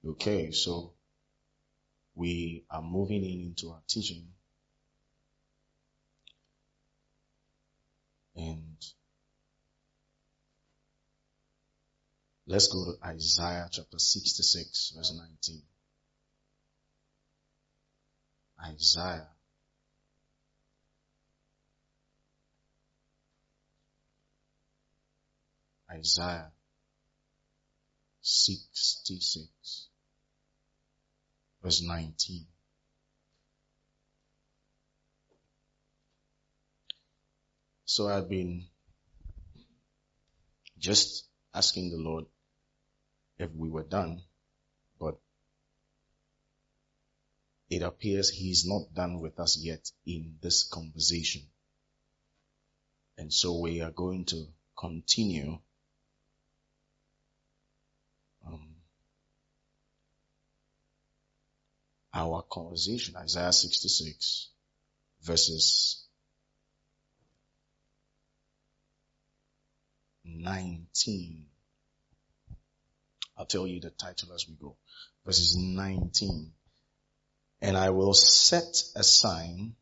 Okay, so we are moving into our teaching. And let's go to Isaiah chapter 66, verse 19. Isaiah 66, verse 19. So I've been just asking the Lord if we were done, but it appears He's not done with us yet in this conversation. And so we are going to continue our conversation. Isaiah 66, verses 19. I'll tell you the title as we go. Verses 19. And I will set a sign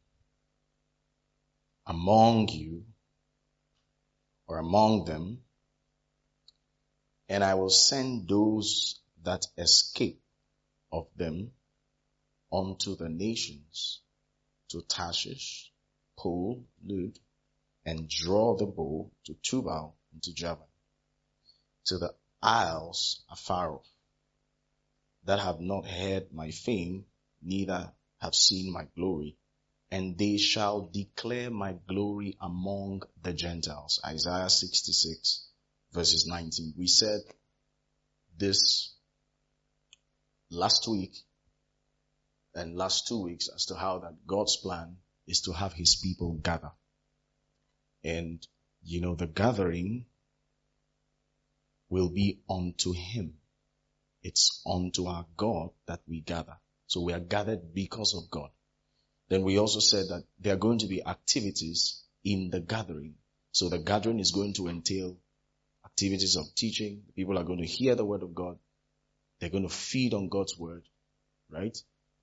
among you, or among them, and I will send those that escape of them unto the nations, to Tarshish, Pul, Lud, and draw the bow to Tubal and to Javan, to the isles afar off, that have not heard my fame, neither have seen my glory, and they shall declare my glory among the Gentiles. Isaiah 66, verses 19. We said this last week and last 2 weeks as to how that God's plan is to have His people gather. And, the gathering will be unto Him. It's unto our God that we gather. So we are gathered because of God. Then we also said that there are going to be activities in the gathering. So the gathering is going to entail activities of teaching. People are going to hear the word of God. They're going to feed on God's word, right?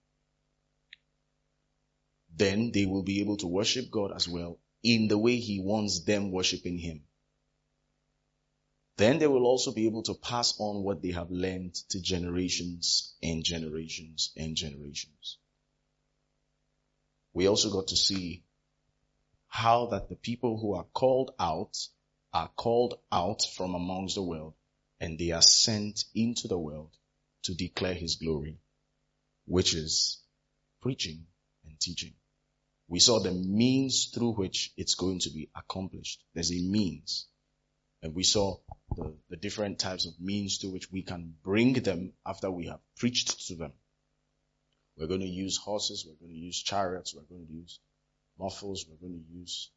Then they will be able to worship God as well in the way He wants them worshiping Him. Then they will also be able to pass on what they have learned to generations and generations and generations. We also got to see how that the people who are called out from amongst the world, and they are sent into the world to declare His glory, which is preaching and teaching. We saw the means through which it's going to be accomplished. There's a means. And we saw the different types of means to which we can bring them after we have preached to them. We're going to use horses, we're going to use chariots, we're going to use muffles, we're going to use,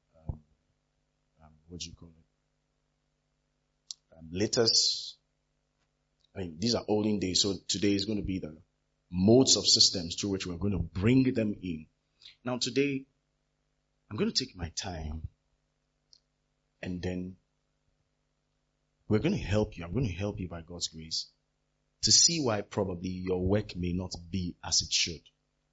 litters. These are olden days, so today is going to be the modes of systems through which we're going to bring them in. Now today, I'm going to take my time, and then we're going to help you. I'm going to help you by God's grace to see why probably your work may not be as it should.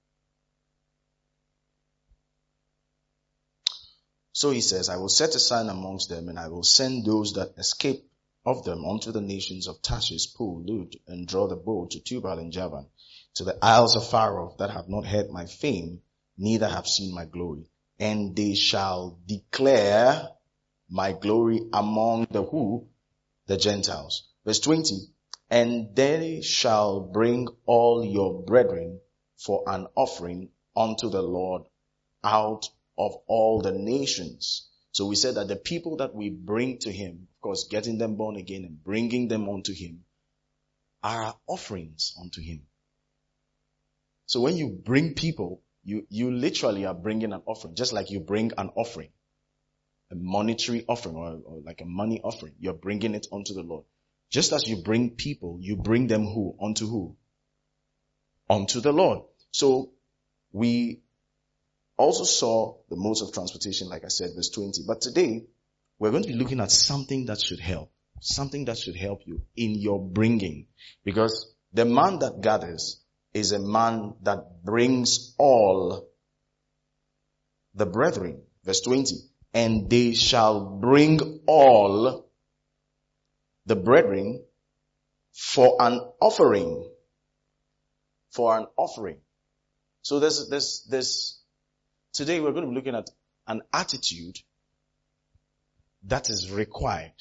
So he says, I will set a sign amongst them, and I will send those that escape of them unto the nations of Tarshish, Pul, Lud, and draw the bow to Tubal and Javan, to the isles afar off that have not heard my fame, neither have seen my glory. And they shall declare my glory among the who? The Gentiles. Verse 20. And they shall bring all your brethren for an offering unto the Lord out of all the nations. So we said that the people that we bring to Him, of course, getting them born again and bringing them unto Him, are our offerings unto Him. So when you bring people, you literally are bringing an offering, just like you bring an offering, a monetary offering or like a money offering. You're bringing it unto the Lord. Just as you bring people, you bring them who? Unto who? Unto the Lord. So we also saw the modes of transportation, like I said, verse 20. But today, we're going to be looking at something that should help. Something that should help you in your bringing. Because The man that gathers is a man that brings all the brethren. Verse 20. And they shall bring all the brethren for an offering. For an offering. So there's today we're going to be looking at an attitude that is required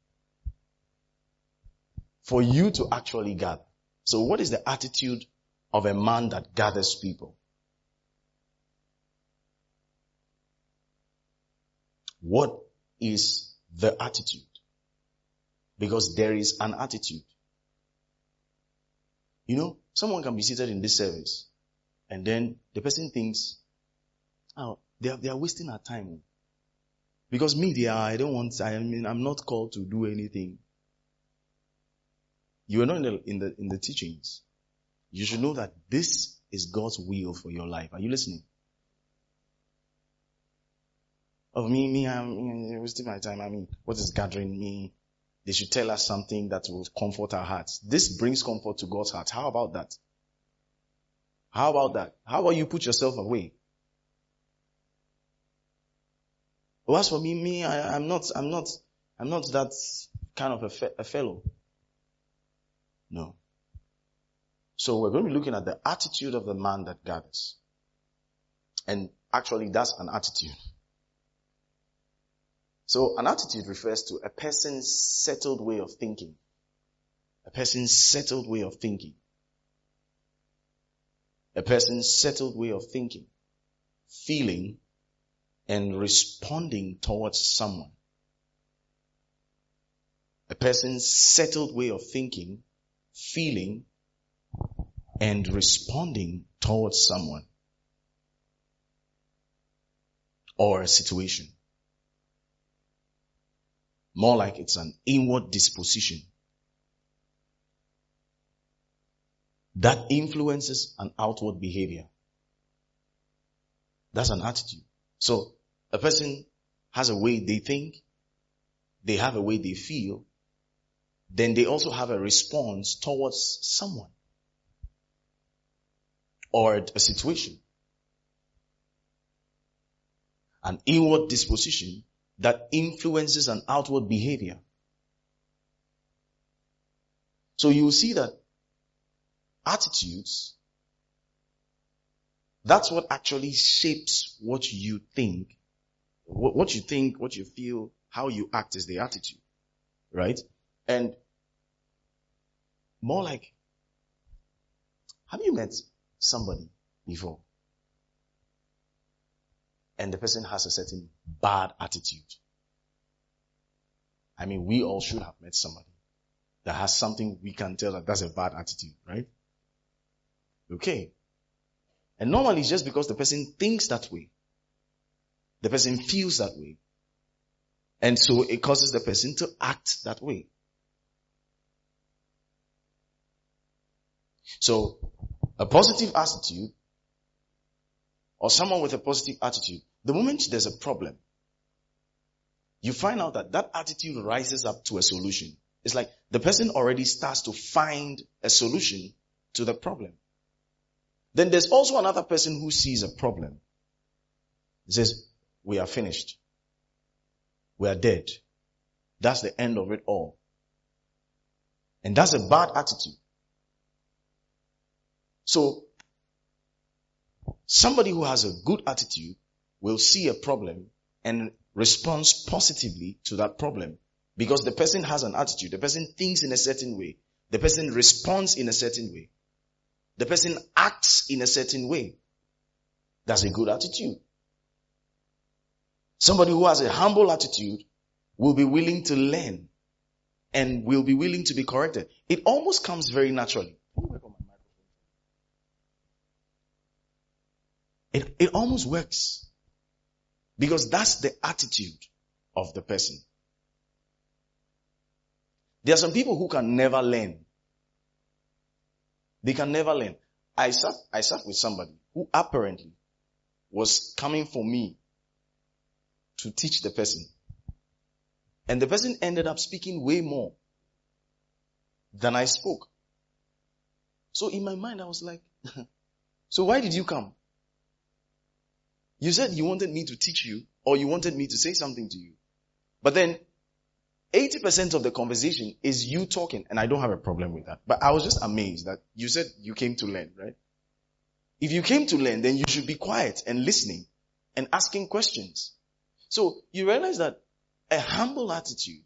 for you to actually gather. So what is the attitude of a man that gathers people? What is the attitude? Because there is an attitude. You know, someone can be seated in this service and then the person thinks, oh, they are wasting our time. Because me, I'm not called to do anything. You are not in the teachings. You should know that this is God's will for your life. Are you listening? Of I'm wasting my time. What is gathering me? They should tell us something that will comfort our hearts. This brings comfort to God's heart. How about that? How about that? How about you put yourself away? Well, as for me, I'm not that kind of a fellow. No. So we're going to be looking at the attitude of the man that gathers. And actually that's an attitude. So an attitude refers to a person's settled way of thinking. A person's settled way of thinking. A person's settled way of thinking, feeling, and responding towards someone. A person's settled way of thinking, feeling, and responding towards someone or a situation. More like it's an inward disposition that influences an outward behavior. That's an attitude. So a person has a way they think, they have a way they feel, then they also have a response towards someone or a situation. An inward disposition that influences an outward behavior. So you will see that attitudes, that's what actually shapes what you think. What you think, what you feel, how you act is the attitude. Right? And more like, have you met somebody before? And the person has a certain bad attitude. I mean, we all should have met somebody that has something we can tell that that's a bad attitude, right? Okay. And normally it's just because the person thinks that way. The person feels that way. And so it causes the person to act that way. So a positive attitude or someone with a positive attitude, the moment there's a problem, you find out that that attitude rises up to a solution. It's like the person already starts to find a solution to the problem. Then there's also another person who sees a problem. He says, we are finished. We are dead. That's the end of it all. And that's a bad attitude. So, somebody who has a good attitude will see a problem and responds positively to that problem. Because the person has an attitude. The person thinks in a certain way. The person responds in a certain way. The person acts in a certain way. That's a good attitude. Somebody who has a humble attitude will be willing to learn and will be willing to be corrected. It almost comes very naturally. It almost works. Because that's the attitude of the person. There are some people who can never learn. They can never learn. I sat with somebody who apparently was coming for me to teach the person. And the person ended up speaking way more than I spoke. So in my mind, I was like, so why did you come? You said you wanted me to teach you, or you wanted me to say something to you. But then 80% of the conversation is you talking, and I don't have a problem with that. But I was just amazed that you said you came to learn, right? If you came to learn, then you should be quiet and listening and asking questions. So you realize that a humble attitude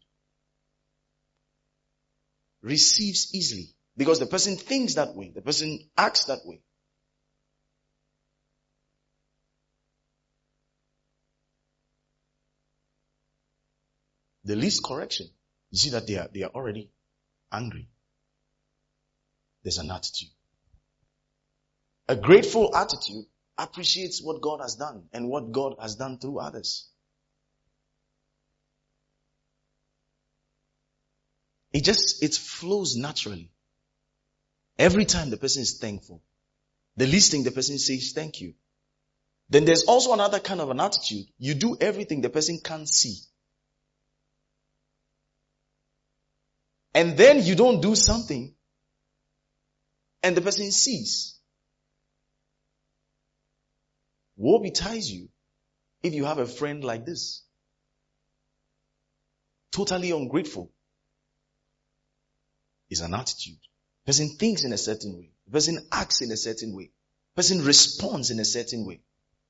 receives easily because the person thinks that way. The person acts that way. The least correction, you see that they are already angry. There's an attitude. A grateful attitude appreciates what God has done and what God has done through others. It flows naturally. Every time the person is thankful, the least thing the person says, thank you. Then there's also another kind of an attitude. You do everything the person can't see. And then you don't do something and the person sees. Woe betide you if you have a friend like this. Totally ungrateful is an attitude. The person thinks in a certain way. The person acts in a certain way. The person responds in a certain way.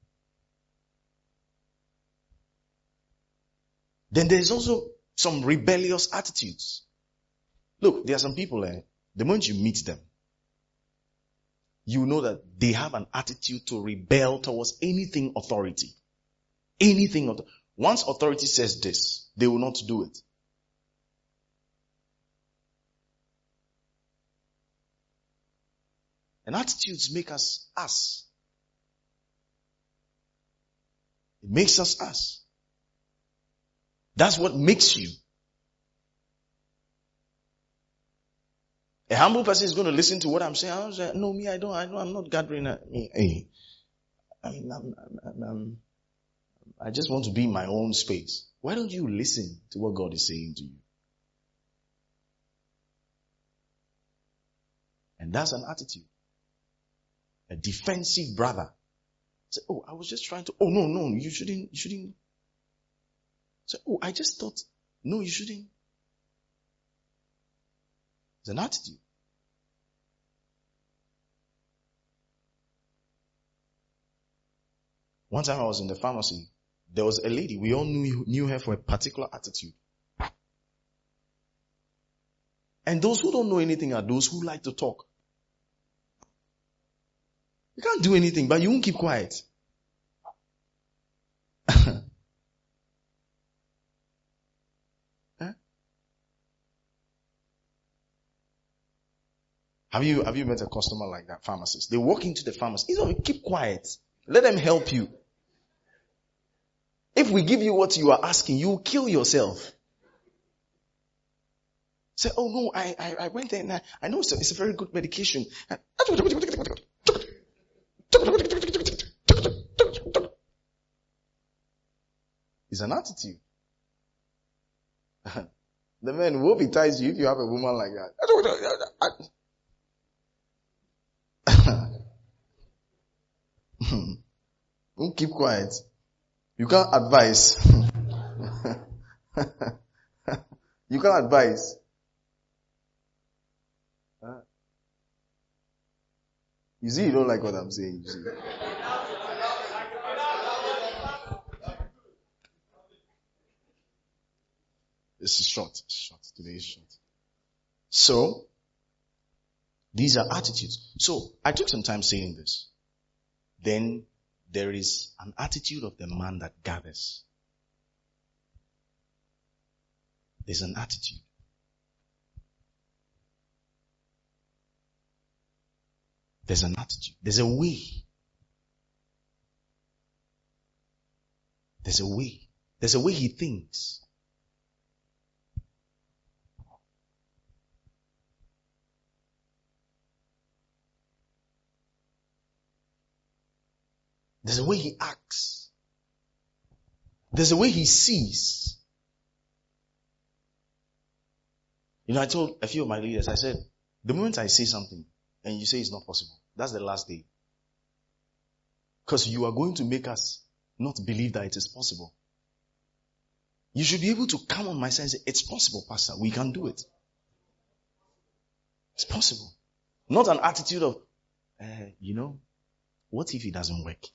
Then there's also some rebellious attitudes. Look, there are some people, the moment you meet them, you know that they have an attitude to rebel towards anything authority. Once authority says this, they will not do it. And attitudes make us us. It makes us us. That's what makes you. A humble person is going to listen to what I'm saying. I'm saying, no, me, I know, I'm not gathering. I just want to be in my own space. Why don't you listen to what God is saying to you? And that's an attitude. A defensive brother. Say, oh, I was just trying to, oh, no, you shouldn't. Say, oh, I just thought, no, you shouldn't. It's an attitude. One time I was in the pharmacy, there was a lady, we all knew her for a particular attitude. And those who don't know anything are those who like to talk. You can't do anything, but you won't keep quiet. Huh? Have you met a customer like that, pharmacist? They walk into the pharmacy. Keep quiet. Let them help you. If we give you what you are asking, you will kill yourself. Say, oh no, I went there and I know it's a very good medication. It's an attitude. The man will betide you if you have a woman like that. Don't keep quiet. You can't advise. You can't advise. You see, you don't like what I'm saying. You see. This is short. Today is short. So, these are attitudes. So, I took some time saying this. Then, there is an attitude of the man that gathers. There's an attitude. There's an attitude. There's a way. There's a way. There's a way he thinks. There's a way he acts. There's a way he sees. I told a few of my leaders, I said, the moment I say something, and you say it's not possible. That's the last day. Because you are going to make us not believe that it is possible. You should be able to come on my side and say, it's possible, Pastor. We can do it. It's possible. Not an attitude of, what if it doesn't work?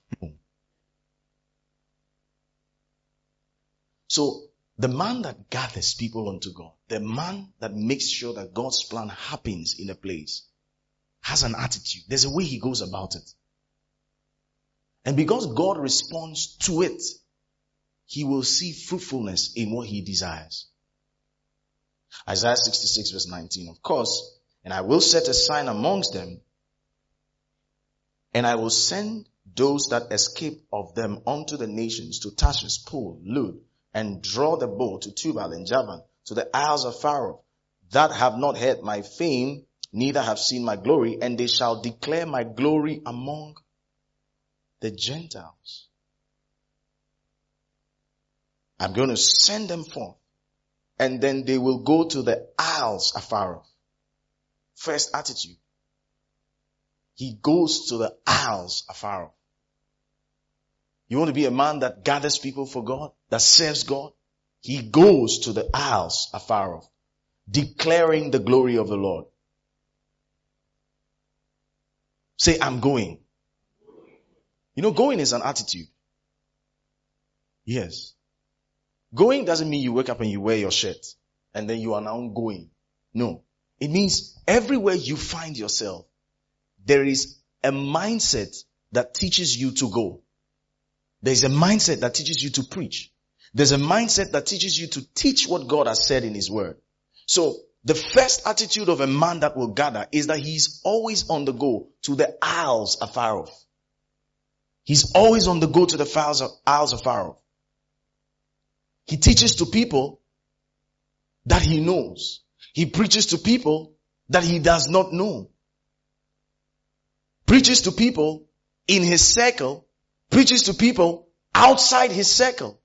So, the man that gathers people unto God, the man that makes sure that God's plan happens in a place, has an attitude. There's a way he goes about it. And because God responds to it, he will see fruitfulness in what he desires. Isaiah 66 verse 19, of course, and I will set a sign amongst them, and I will send those that escape of them unto the nations, to Tarshish, Pool, Lud, and draw the bow, to Tubal and Javan, to the isles of Pharaoh, that have not heard my fame, neither have seen my glory, and they shall declare my glory among the Gentiles. I'm going to send them forth, and then they will go to the isles of Pharaoh. First attitude. He goes to the isles of Pharaoh. You want to be a man that gathers people for God, that serves God? He goes to the isles of Pharaoh, declaring the glory of the Lord. Say, I'm going. Going is an attitude. Yes. Going doesn't mean you wake up and you wear your shirt and then you are now going. No. It means everywhere you find yourself, there is a mindset that teaches you to go. There's a mindset that teaches you to preach. There's a mindset that teaches you to teach what God has said in His Word. So, the first attitude of a man that will gather is that he's always on the go to the isles of Pharaoh. He's always on the go to the isles of Pharaoh. He teaches to people that he knows. He preaches to people that he does not know. Preaches to people in his circle. Preaches to people outside his circle.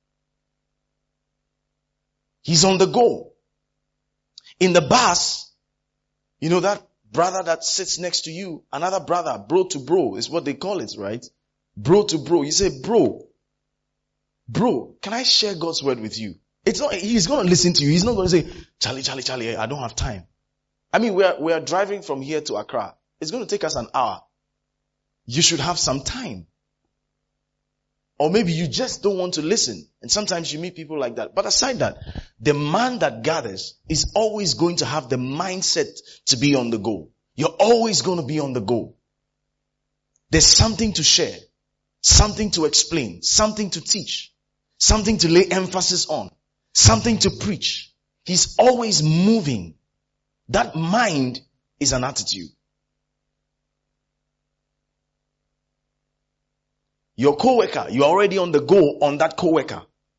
He's on the go. In the bus, that brother that sits next to you, another brother, bro to bro, is what they call it, right? Bro to bro. You say, bro, can I share God's word with you? It's not, he's going to listen to you. He's not going to say, Charlie, I don't have time. I mean, we are driving from here to Accra. It's going to take us an hour. You should have some time. Or maybe you just don't want to listen. And sometimes you meet people like that. But aside that, the man that gathers is always going to have the mindset to be on the go. You're always going to be on the go. There's something to share, something to explain, something to teach, something to lay emphasis on, something to preach. He's always moving. That mind is an attitude. Your co-worker, you're already on the go on that co-worker.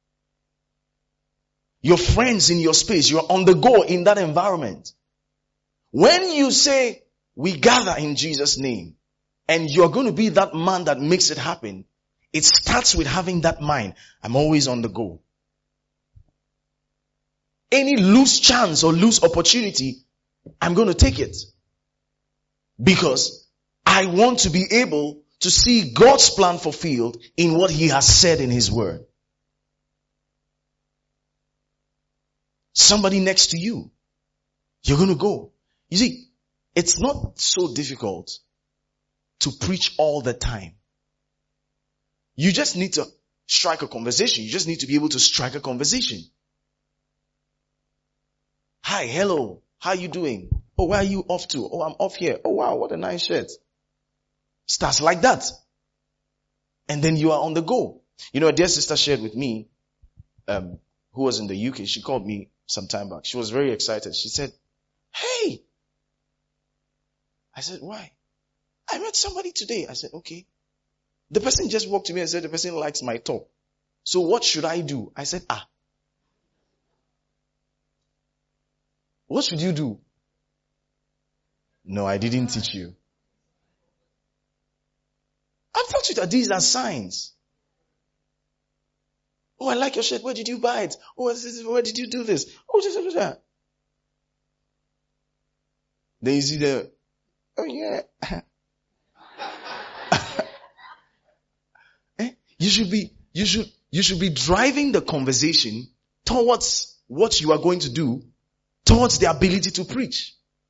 Your friends in your space, you're on the go in that environment. When you say, we gather in Jesus' name, and you're going to be that man that makes it happen, it starts with having that mind. I'm always on the go. Any loose chance or loose opportunity, I'm going to take it. Because I want to be able to see God's plan fulfilled in what He has said in His Word. Somebody next to you, you're going to go. You see, it's not so difficult to preach all the time. You just need to strike a conversation. You just need to be able to strike a conversation. Hi, hello, how are you doing? Oh, where are you off to? Oh, I'm off here. Oh, wow, what a nice shirt. Starts like that. And then you are on the go. A dear sister shared with me, who was in the UK, she called me some time back. She was very excited. She said, hey. I said, why? I met somebody today. I said, okay. The person just walked to me and said, the person likes my top. So what should I do? I said, what should you do? No, I didn't teach you. I've taught you that these are signs. Oh, I like your shirt. Where did you buy it? Oh, where did you do this? Oh, Then you see Oh yeah. You should be driving the conversation towards what you are going to do, towards the ability to preach.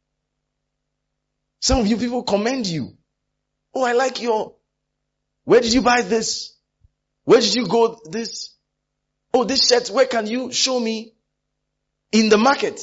Some of you people commend you. Oh, I like where did you buy this? Where did you go this? Oh, this shirt, where can you show me? In the market.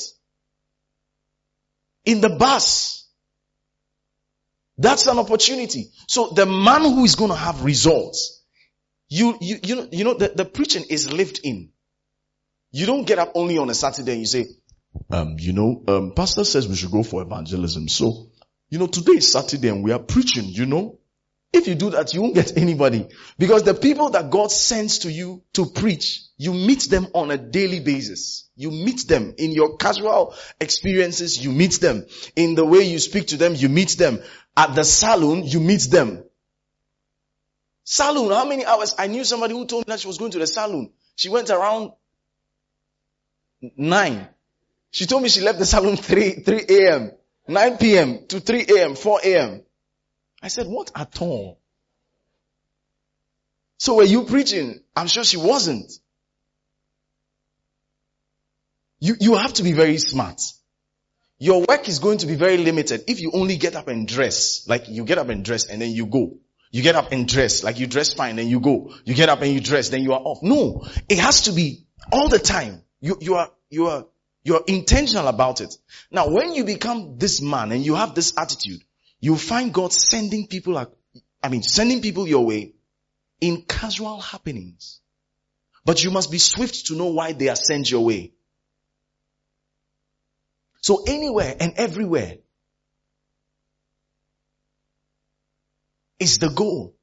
In the bus. That's an opportunity. So the man who is going to have results, you know, the preaching is lived in. You don't get up only on a Saturday and you say, pastor says we should go for evangelism. So, today is Saturday and we are preaching, If you do that, you won't get anybody. Because the people that God sends to you to preach, you meet them on a daily basis. You meet them in your casual experiences, you meet them. In the way you speak to them, you meet them. At the salon, you meet them. Salon, how many hours? I knew somebody who told me that she was going to the salon. She went around 9. She told me she left the salon 3 a.m., 9 p.m. to 3 a.m., 4 a.m. I said, what at all? So were you preaching? I'm sure she wasn't. You have to be very smart. Your work is going to be very limited if you only get up and dress. Like you get up and dress and then you go. You get up and dress, like you dress fine, then you go. You get up and you dress, then you are off. No, it has to be all the time. You're intentional about it. Now, when you become this man and you have this attitude, you find God sending people your way in casual happenings. But you must be swift to know why they are sent your way. So anywhere and everywhere is the goal.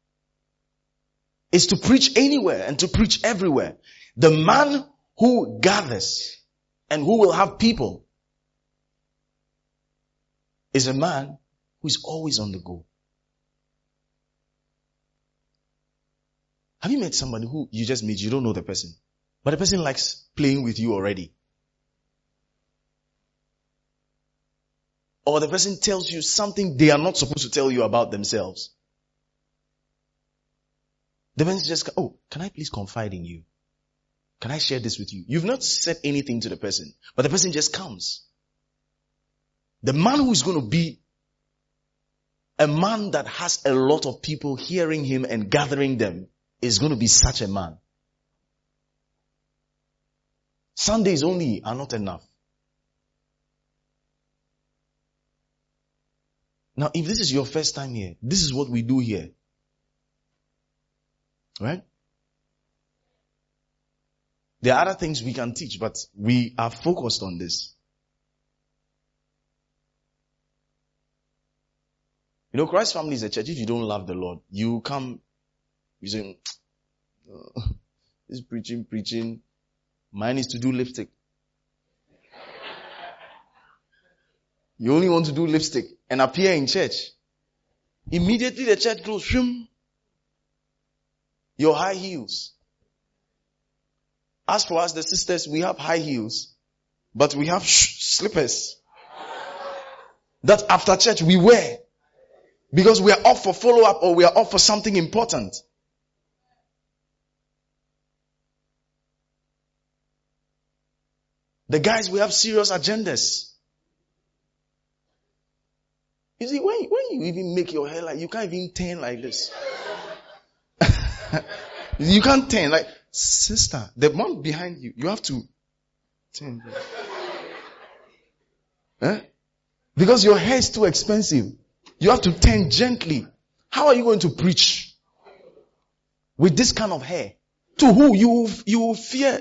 Is to preach anywhere and to preach everywhere. The man who gathers and who will have people is a man who is always on the go. Have you met somebody who you just meet, you don't know the person, but the person likes playing with you already? Or the person tells you something they are not supposed to tell you about themselves. The person just, can I please confide in you? Can I share this with you? You've not said anything to the person, but the person just comes. The man who is going to be a man that has a lot of people hearing him and gathering them is going to be such a man. Sundays only are not enough. Now, if this is your first time here, this is what we do here. Right? There are other things we can teach, but we are focused on this. Christ Family is a church. If you don't love the Lord, you come, you say, this preaching. Mine is to do lipstick. You only want to do lipstick and appear in church. Immediately the church goes, shum. Your high heels. As for us, the sisters, we have high heels, but we have slippers that after church we wear because we are off for follow-up or we are off for something important. The guys, we have serious agendas. You see, when you even make your hair like, you can't even turn like this. You can't turn like, sister, the one behind you, you have to turn. Because your hair is too expensive. You have to turn gently. How are you going to preach with this kind of hair? To who? You fear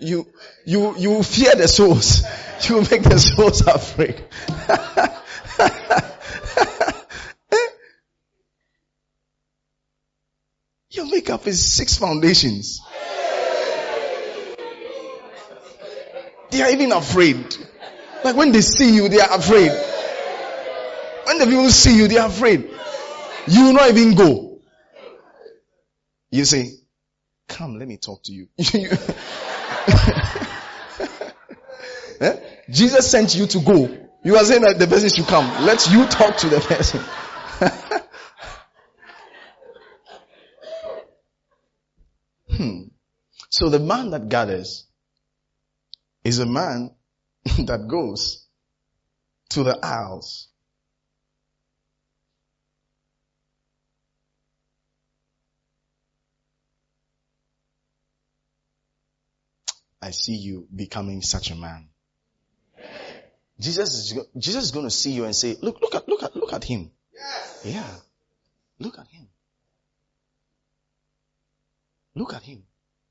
the souls. You make the souls afraid. Your makeup is 6 foundations. They are even afraid. Like when they see you, they are afraid. When the people see you, they are afraid. You will not even go. You say, come, let me talk to you. Jesus sent you to go. You are saying that the person should come. Let you talk to the person. So the man that gathers is a man that goes to the aisles. I see you becoming such a man. Jesus is going to see you and say, look at him. Yes. Yeah. Look at him. Look at him.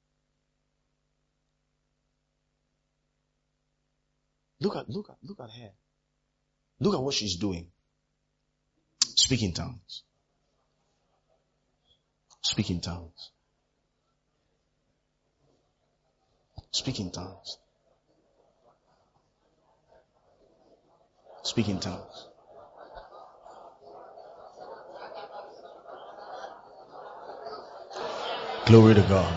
Look at her. Look at what she's doing. Speak in tongues. Speak in tongues. Speak in tongues. Speak in tongues. Glory to God.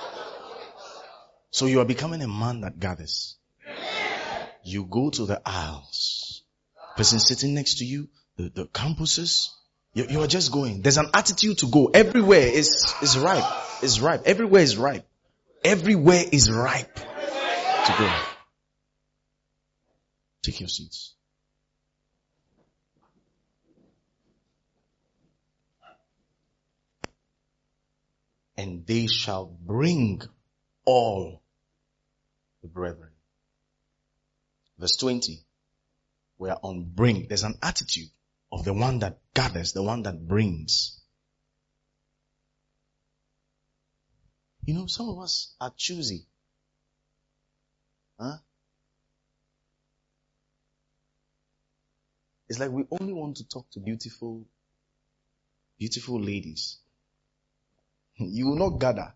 So you are becoming a man that gathers. You go to the aisles. Person sitting next to you, the campuses. You are just going. There's an attitude to go. Everywhere is ripe. Is ripe. Everywhere is ripe. Everywhere is ripe to go. Take your seats. And they shall bring all the brethren. Verse 20. We are on bring. There's an attitude of the one that gathers, the one that brings. You know, some of us are choosy. Huh? It's like we only want to talk to beautiful ladies. You will not gather.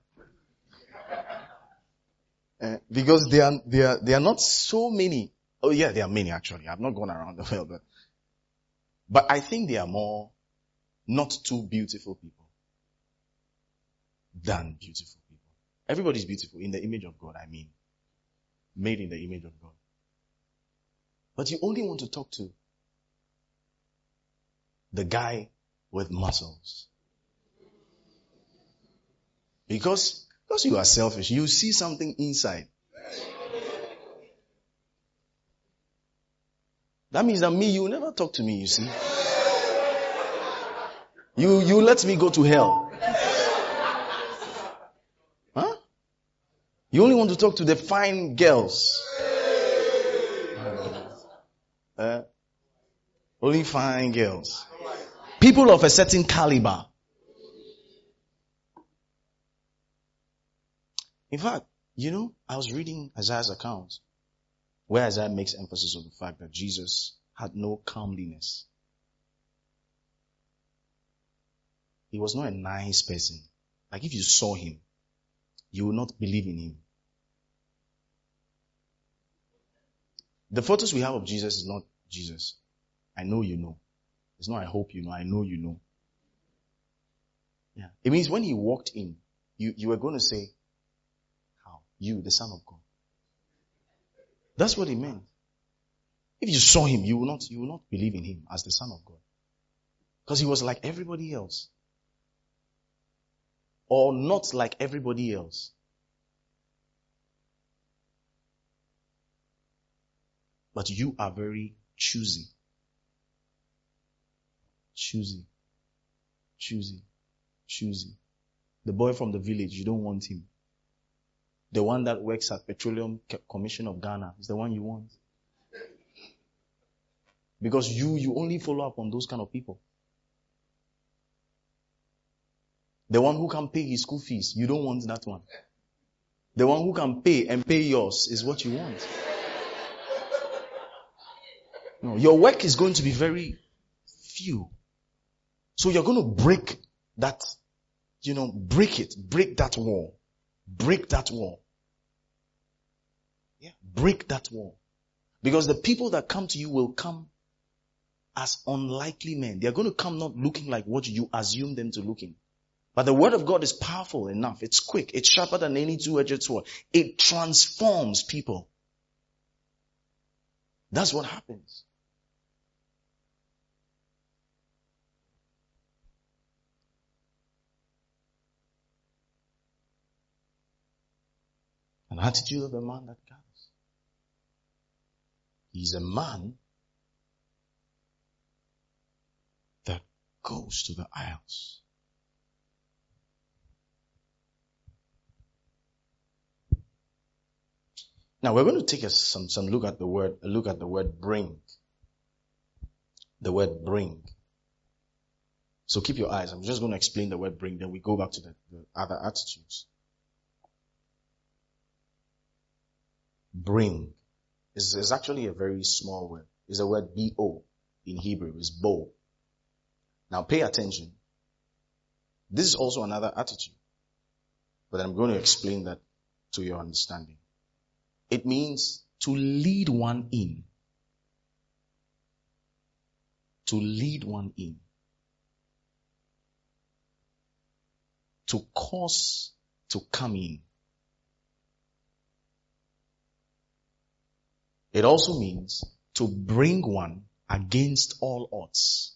Because there are not so many. Oh yeah, there are many actually. I've not gone around the world, but I think there are more not too beautiful people than beautiful people. Everybody's beautiful in the image of God, I mean. Made in the image of God. But you only want to talk to the guy with muscles. Because you are selfish. You see something inside. That means that you will never talk to me, you see. You let me go to hell. Huh? You only want to talk to the fine girls. Only fine girls. People of a certain caliber. In fact, you know, I was reading Isaiah's account, where Isaiah makes emphasis on the fact that Jesus had no comeliness. He was not a nice person. Like if you saw him, you will not believe in him. The photos we have of Jesus is not Jesus. I know you know. It's not I hope you know. I know you know. Yeah. It means when he walked in, you were going to say, how? You, the Son of God. That's what it meant. If you saw him, you will not believe in him as the Son of God. Because he was like everybody else. Or not like everybody else. But you are very choosy. Choosy. The boy from the village, you don't want him. The one that works at Petroleum Commission of Ghana is the one you want. Because you only follow up on those kind of people. The one who can pay his school fees, you don't want that one. The one who can pay and pay yours is what you want. No, your work is going to be very few. So you're going to break that, break that wall. Break that wall. Yeah, break that wall. Because the people that come to you will come as unlikely men. They are going to come not looking like what you assume them to looking. But the word of God is powerful enough. It's quick. It's sharper than any two-edged sword. It transforms people. That's what happens. attitude of the man that gathers. He's a man that goes to the isles. Now we're going to take some look at the word bring. The word bring. So keep your eyes. I'm just going to explain the word bring, then we go back to the other attitudes. Bring is actually a very small word. It's a word B-O in Hebrew. It's bo. Now pay attention. This is also another attitude. But I'm going to explain that to your understanding. It means to lead one in. To lead one in. To cause to come in. It also means to bring one against all odds.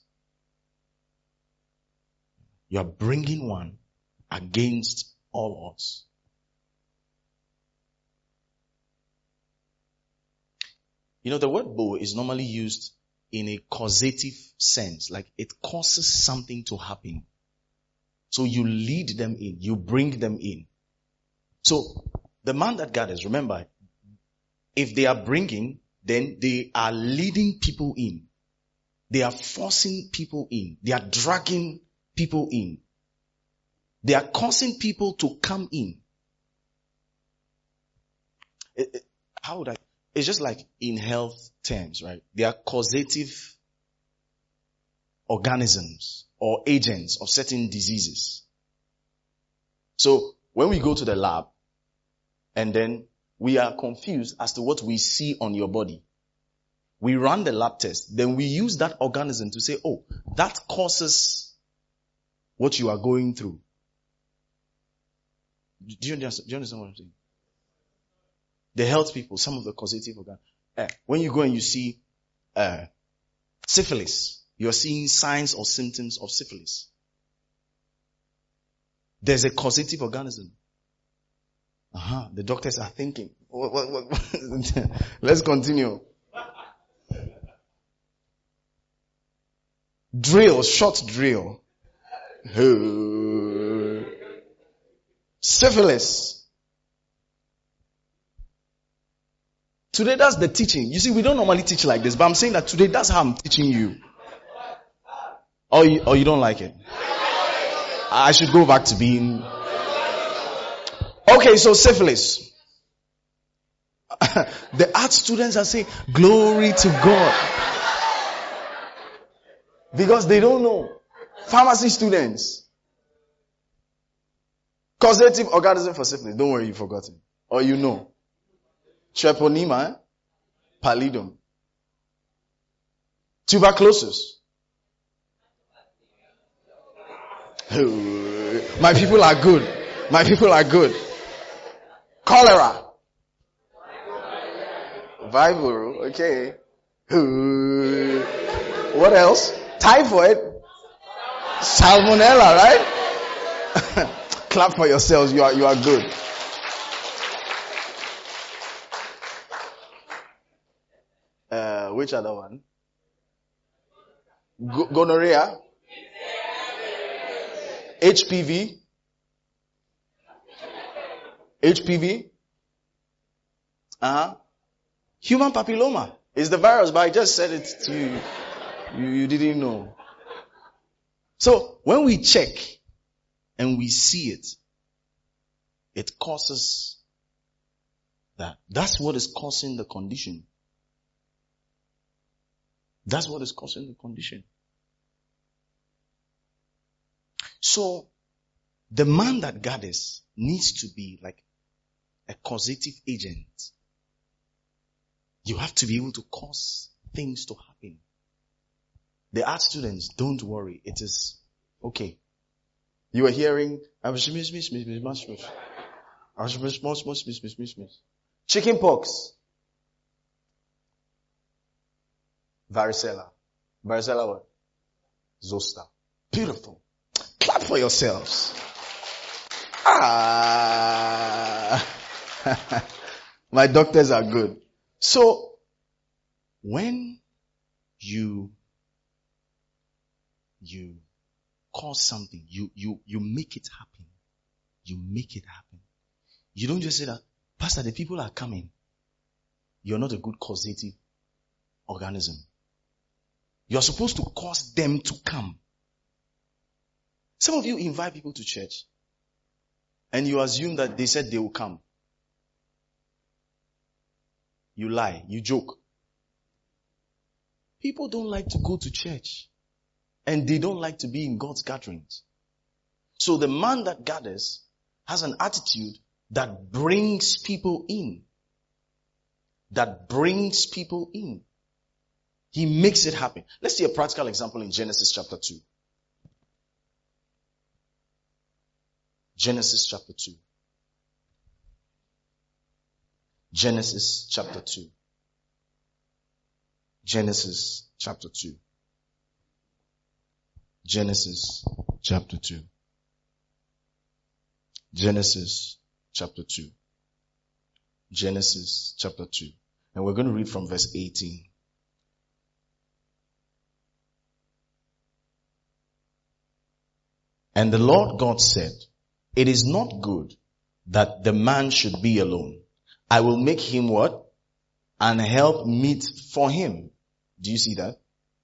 You are bringing one against all odds. You know, the word bow is normally used in a causative sense, like it causes something to happen. So you lead them in, you bring them in. So the man that gathers, remember, if they are bringing, then they are leading people in. They are forcing people in. They are dragging people in. They are causing people to come in. It's just like in health terms, right? They are causative organisms or agents of certain diseases. So when we go to the lab and then we are confused as to what we see on your body, we run the lab test, then we use that organism to say, oh, that causes what you are going through. Do you understand what I'm saying? The health people, some of the causative organ. When you go and you see syphilis, you're seeing signs or symptoms of syphilis. There's a causative organism. The doctors are thinking. Let's continue. Short drill. Syphilis. Today that's the teaching. You see, we don't normally teach like this, but I'm saying that today that's how I'm teaching you. Or you don't like it? I should go back to being... Okay, so syphilis. The art students are saying, glory to God. Because they don't know. Pharmacy students. Causative organism for syphilis. Don't worry, you've forgotten. Or you know. Treponema, pallidum. Tuberculosis. My people are good. My people are good. Cholera. Vibro, okay. What else? Typhoid. Salmonella, right? Clap for yourselves. You are good. Which other one? Gonorrhea. HPV. Human papilloma is the virus, but I just said it to you. You didn't know. So when we check and we see it, it causes that. That's what is causing the condition. That's what is causing the condition. So the man that gathers needs to be like a causative agent. You have to be able to cause things to happen. The art students, don't worry. It is okay. You are hearing chicken pox, varicella. Varicella what? Zoster. Beautiful. Clap for yourselves. My doctors are good. So, when you cause something, you make it happen. You make it happen. You don't just say that, Pastor, the people are coming. You're not a good causative organism. You're supposed to cause them to come. Some of you invite people to church and you assume that they said they will come. You lie. You joke. People don't like to go to church and they don't like to be in God's gatherings. So the man that gathers has an attitude that brings people in. That brings people in. He makes it happen. Let's see a practical example in Genesis chapter 2. Genesis chapter 2. Genesis chapter 2. Genesis chapter 2. Genesis chapter 2. Genesis chapter 2. Genesis chapter 2. And we're going to read from verse 18. And the Lord God said, it is not good that the man should be alone. I will make him what? An help meet for him. Do you see that?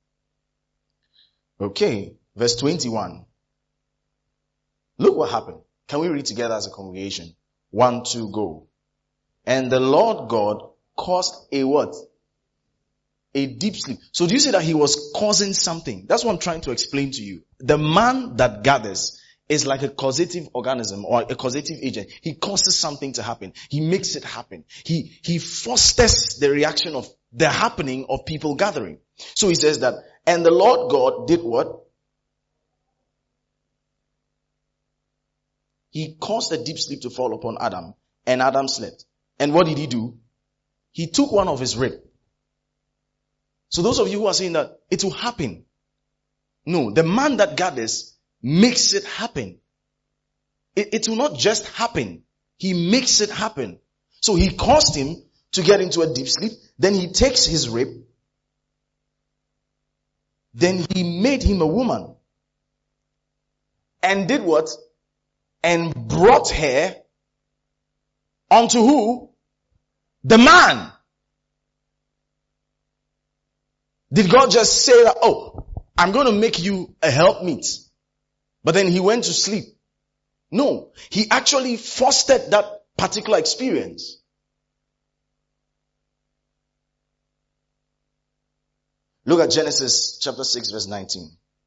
Okay. Verse 21. Look what happened. Can we read together as a congregation? 1, 2, go. And the Lord God caused a what? A deep sleep. So do you see that he was causing something? That's what I'm trying to explain to you. The man that gathers is like a causative organism or a causative agent. He causes something to happen. He makes it happen. He fosters the reaction of the happening of people gathering. So he says that, and the Lord God did what? He caused a deep sleep to fall upon Adam, and Adam slept. And what did he do? He took one of his rib. So those of you who are saying that it will happen. No, the man that gathers makes it happen. It will not just happen. He makes it happen. So he caused him to get into a deep sleep. Then he takes his rib. Then he made him a woman. And did what? And brought her unto who? The man. Did God just say that, oh, I'm going to make you a helpmeet? But then he went to sleep. No, he actually fostered that particular experience. Look at Genesis chapter 6 verse 19.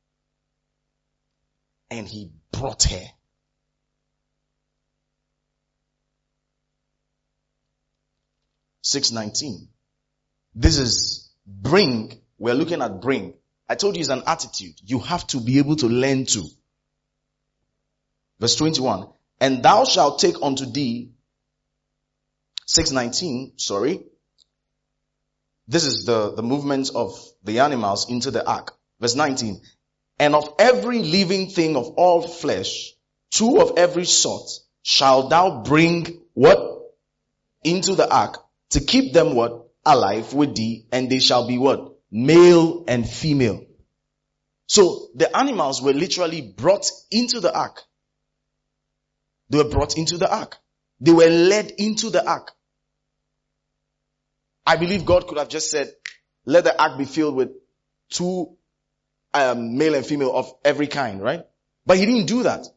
And he brought her. Six 19. This is bring. We're looking at bring. I told you it's an attitude. You have to be able to learn to. Verse 21. And thou shalt take unto thee, 6:19, sorry. This is the movement of the animals into the ark. Verse 19. And of every living thing of all flesh, 2 of every sort, shalt thou bring what? Into the ark, to keep them what? Alive with thee, and they shall be what? Male and female. So the animals were literally brought into the ark. They were brought into the ark. They were led into the ark. I believe God could have just said, let the ark be filled with 2 male and female of every kind, right? But he didn't do that.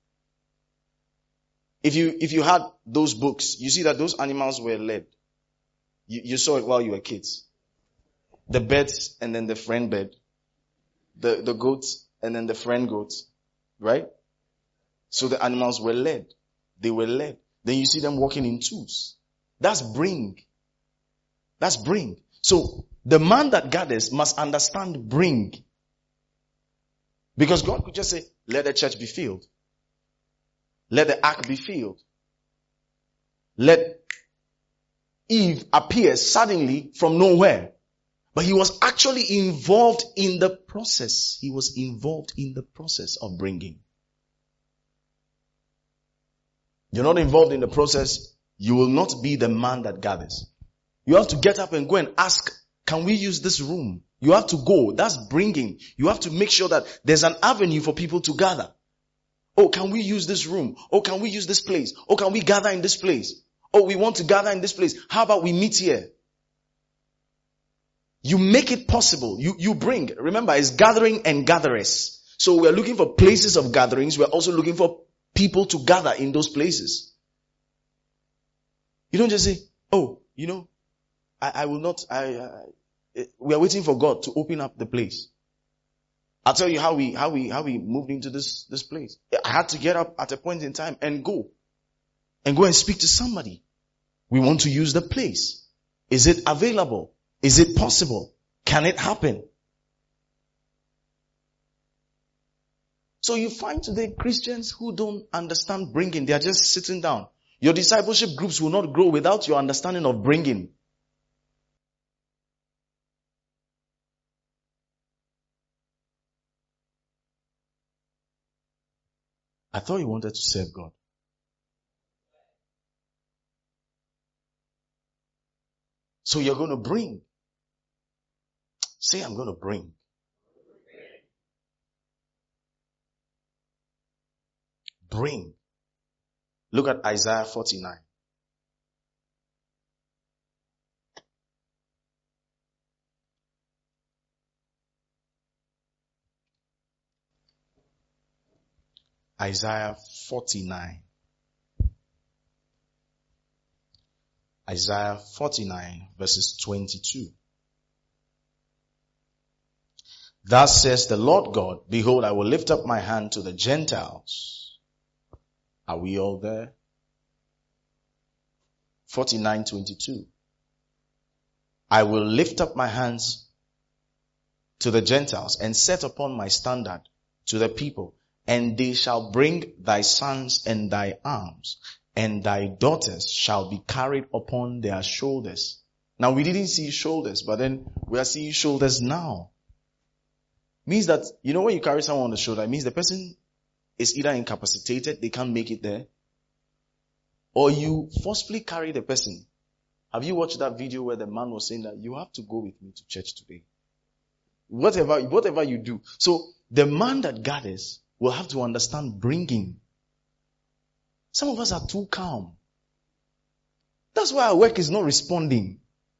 If you had those books, you see that those animals were led. You saw it while you were kids. The birds and then the friend bird. The goats and then the friend goats. Right? So the animals were led. They were led. Then you see them walking in twos. That's bring. That's bring. So the man that gathers must understand bring. Because God could just say, let the church be filled. Let the ark be filled. Let Eve appear suddenly from nowhere. But he was actually involved in the process. He was involved in the process of bringing. You're not involved in the process, you will not be the man that gathers. You have to get up and go and ask, can we use this room? You have to go. That's bringing. You have to make sure that there's an avenue for people to gather. Oh, can we use this room? Oh, can we use this place? Oh, can we gather in this place? Oh, we want to gather in this place. How about we meet here? You make it possible. You bring. Remember, it's gathering and gatherers. So we're looking for places of gatherings. We're also looking for people to gather in those places. You don't just say, oh, I will not, we are waiting for God to open up the place. I'll tell you how we moved into this place. I had to get up at a point in time and go and speak to somebody. We want to use the place. Is it available? Is it possible? Can it happen? So you find today Christians who don't understand bringing. They are just sitting down. Your discipleship groups will not grow without your understanding of bringing. I thought you wanted to serve God. So you're going to bring. Say, I'm going to bring. Bring. Look at Isaiah 49. Isaiah 49. Isaiah 49 verses 22. Thus says the Lord God, behold, I will lift up my hand to the Gentiles. Are we all there? 49:22. I will lift up my hands to the Gentiles and set upon my standard to the people, and they shall bring thy sons in thy arms, and thy daughters shall be carried upon their shoulders. Now we didn't see shoulders, but then we are seeing shoulders now. Means that, when you carry someone on the shoulder, it means the person is either incapacitated, they can't make it there, or you forcefully carry the person. Have you watched that video where the man was saying that you have to go with me to church today? Whatever you do. So the man that gathers will have to understand bringing. Some of us are too calm. That's why our work is not responding.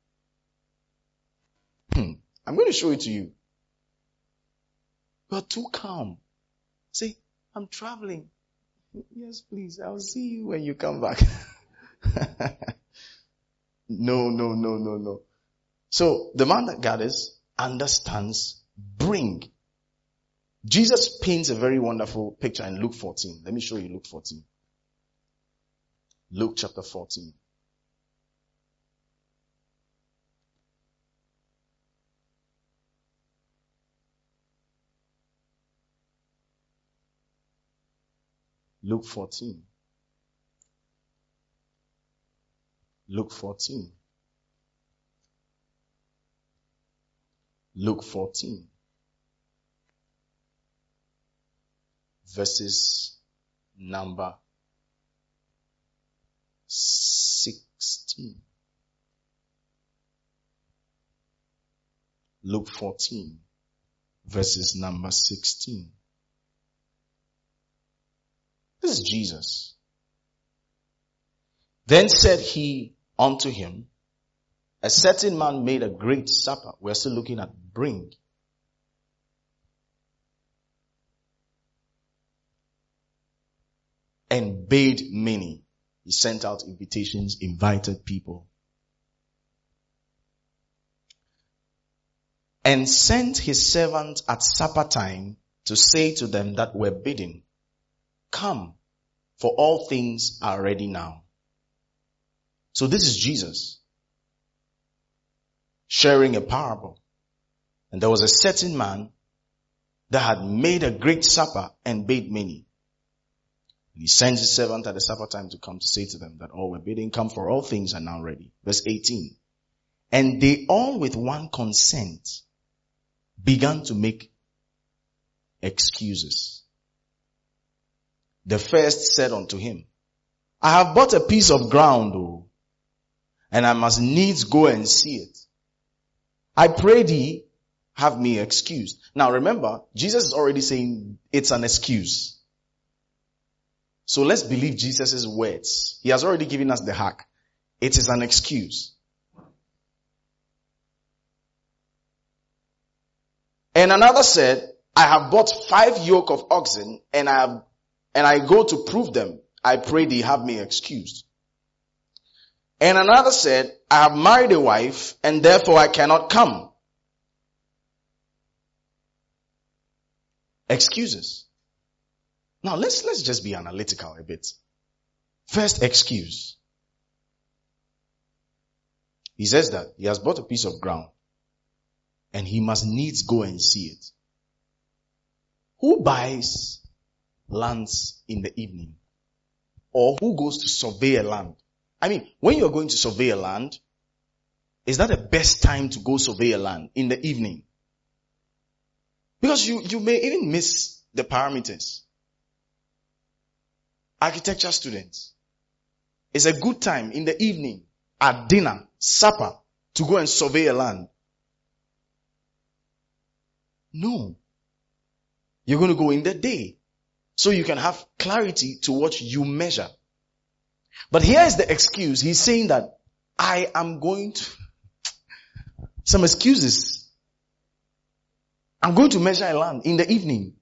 I'm going to show it to you. You are too calm. Say, I'm traveling. Yes, please. I'll see you when you come back. No. So the man that gathers understands bring. Jesus paints a very wonderful picture in Luke 14. Let me show you Luke 14. Luke chapter 14. Luke 14. Luke 14. Luke 14. Verses number 16. Luke 14. Verses number 16. This is Jesus. Then said he unto him, a certain man made a great supper. We're still looking at bring. And bade many. He sent out invitations, invited people. And sent his servant at supper time to say to them that were bidden, come, for all things are ready now. So this is Jesus sharing a parable. And there was a certain man that had made a great supper and bade many. And he sent his servant at the supper time to come to say to them that all were bidden, come, for all things are now ready. Verse 18. And they all with one consent began to make excuses. The first said unto him, I have bought a piece of ground, and I must needs go and see it. I pray thee, have me excused. Now remember, Jesus is already saying it's an excuse. So let's believe Jesus' words. He has already given us the hack. It is an excuse. And another said, I have bought 5 yoke of oxen, and I go to prove them. I pray thee, have me excused. And another said, I have married a wife, and therefore I cannot come. Excuses. Now let's just be analytical a bit. First excuse. He says that he has bought a piece of ground, and he must needs go and see it. Who buys lands in the evening? Or who goes to survey a land? I mean, when you're going to survey a land, is that the best time to go survey a land? In the evening? Because you may even miss the parameters. Architecture students, it's a good time in the evening, at dinner, supper, to go and survey a land. No. You're going to go in the day, so you can have clarity to what you measure. But here is the excuse. He's saying that I am going to, some excuses. I'm going to measure a land in the evening.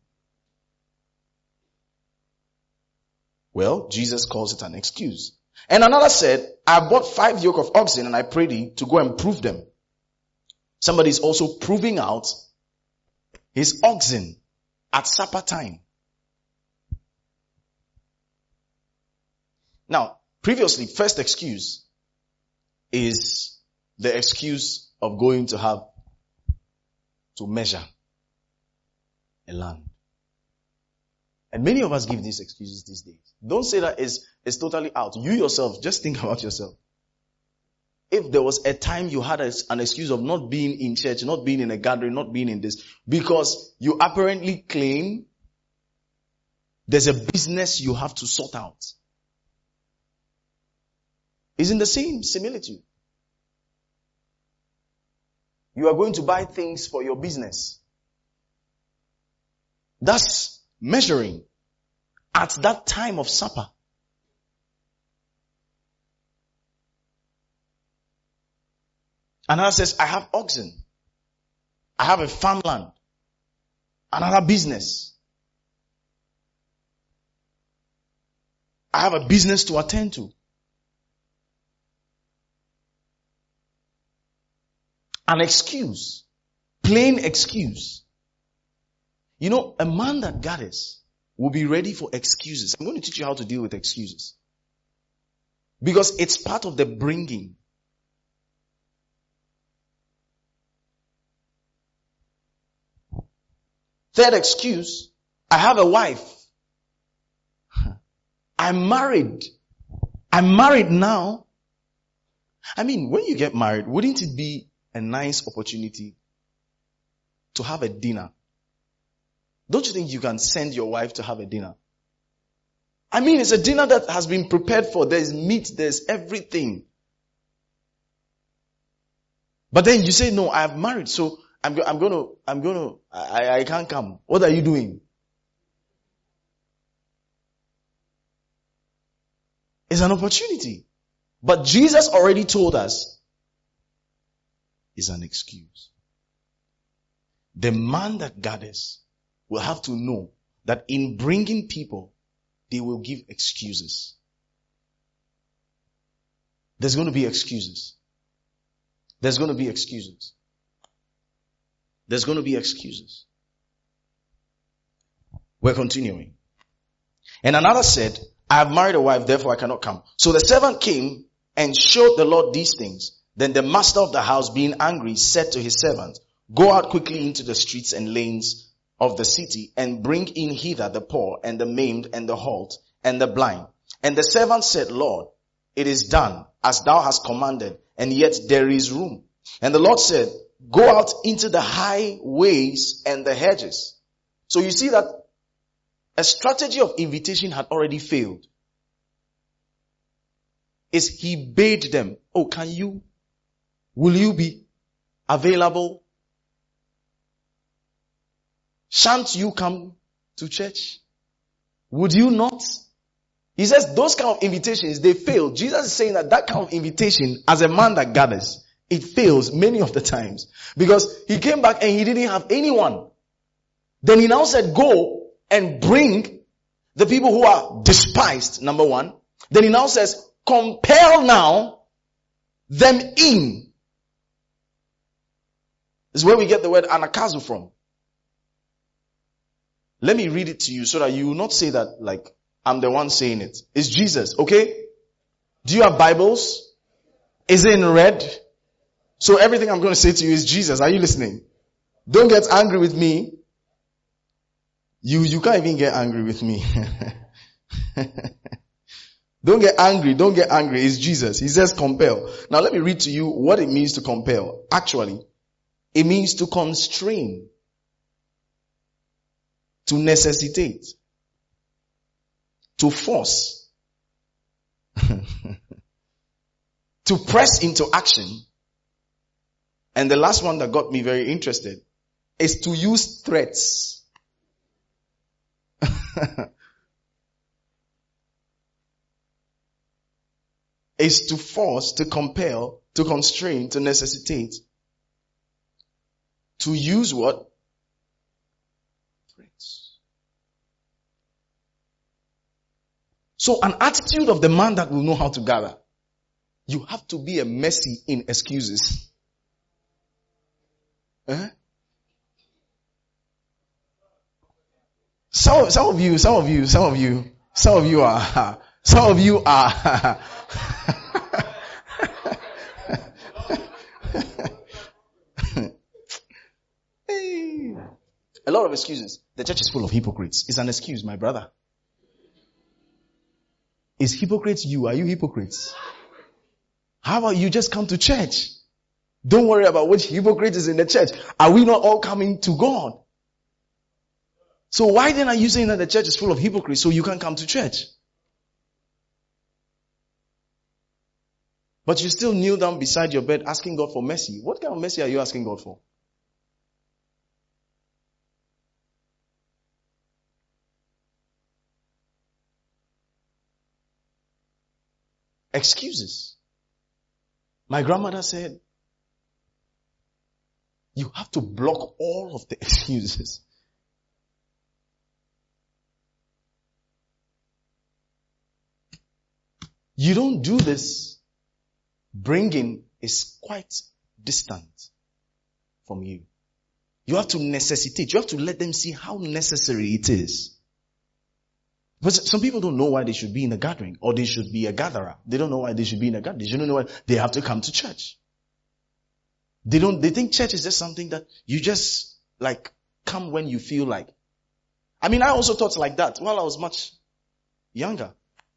Well, Jesus calls it an excuse. And another said, I bought 5 yoke of oxen, and I pray thee to go and prove them. Somebody is also proving out his oxen at supper time. Now, previously, first excuse is the excuse of going to measure a land. And many of us give these excuses these days. Don't say that it's totally out. You yourself, just think about yourself. If there was a time you had an excuse of not being in church, not being in a gathering, not being in this, because you apparently claim there's a business you have to sort out. It's in the same similitude. You are going to buy things for your business. That's measuring at that time of supper. Another says, I have oxen. I have a farmland. Another business. I have a business to attend to. An excuse. Plain excuse. You know, a man that gathers will be ready for excuses. I'm going to teach you how to deal with excuses. Because it's part of the bringing. Third excuse, I have a wife. I'm married. I'm married now. I mean, when you get married, wouldn't it be a nice opportunity to have a dinner? Don't you think you can send your wife to have a dinner? I mean, it's a dinner that has been prepared for. There's meat, there's everything. But then you say, no, I have married, so I can't come. What are you doing? It's an opportunity. But Jesus already told us it's an excuse. The man that gathers will have to know that in bringing people, they will give excuses. There's going to be excuses. There's going to be excuses. There's going to be excuses. We're continuing. And another said, I have married a wife, therefore I cannot come. So the servant came and showed the Lord these things. Then the master of the house, being angry, said to his servant, go out quickly into the streets and lanes of the city and bring in hither the poor and the maimed and the halt and the blind. And the servant said, Lord, it is done as thou hast commanded, and yet there is room. And the Lord said, go out into the highways and the hedges. So you see that a strategy of invitation had already failed. is he bade them, oh, will you be available? Shan't you come to church? Would you not? He says those kind of invitations, they fail. Jesus is saying that kind of invitation, as a man that gathers, it fails many of the times. Because he came back and he didn't have anyone. Then he now said, go and bring the people who are despised, number one. Then he now says, compel now them in. This is where we get the word anakazo from. Let me read it to you so that you will not say that like I'm the one saying it. It's Jesus, okay? Do you have Bibles? Is it in red? So everything I'm going to say to you is Jesus. Are you listening? Don't get angry with me. You can't even get angry with me. Don't get angry. Don't get angry. It's Jesus. He says compel. Now let me read to you what it means to compel. Actually, it means to constrain, to necessitate, to force, to press into action. And the last one that got me very interested is to use threats. Is to force, to compel, to constrain, to necessitate. To use what? Threats. So an attitude of the man that will know how to gather. You have to be a Messi in excuses. Some of you are a lot of excuses. The church is full of hypocrites. It's an excuse, my brother. Is hypocrites you? Are you hypocrites? How about you just come to church? Don't worry about which hypocrite is in the church. Are we not all coming to God? So why then are you saying that the church is full of hypocrites so you can't come to church? But you still kneel down beside your bed asking God for mercy. What kind of mercy are you asking God for? Excuses. My grandmother said, you have to block all of the excuses. You don't do this. Bringing is quite distant from you. You have to necessitate. You have to let them see how necessary it is. But some people don't know why they should be in a gathering or they should be a gatherer. They don't know why they should be in a gathering. They don't know why they have to come to church. They think church is just something that you just like come when you feel like. I mean, I also thought like that while I was much younger.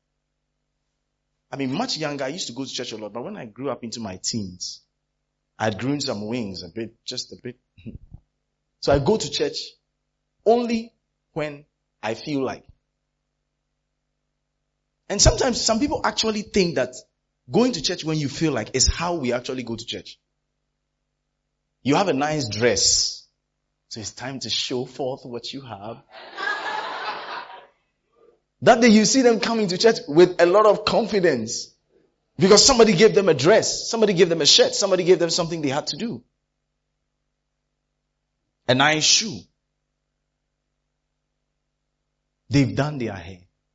Much younger, I used to go to church a lot, but when I grew up into my teens, I'd grown some wings just a bit. So I go to church only when I feel like. And sometimes some people actually think that going to church when you feel like is how we actually go to church. You have a nice dress, so it's time to show forth what you have. That day you see them coming to church with a lot of confidence. Because somebody gave them a dress, somebody gave them a shirt, somebody gave them something they had to do. A nice shoe. They've done their hair.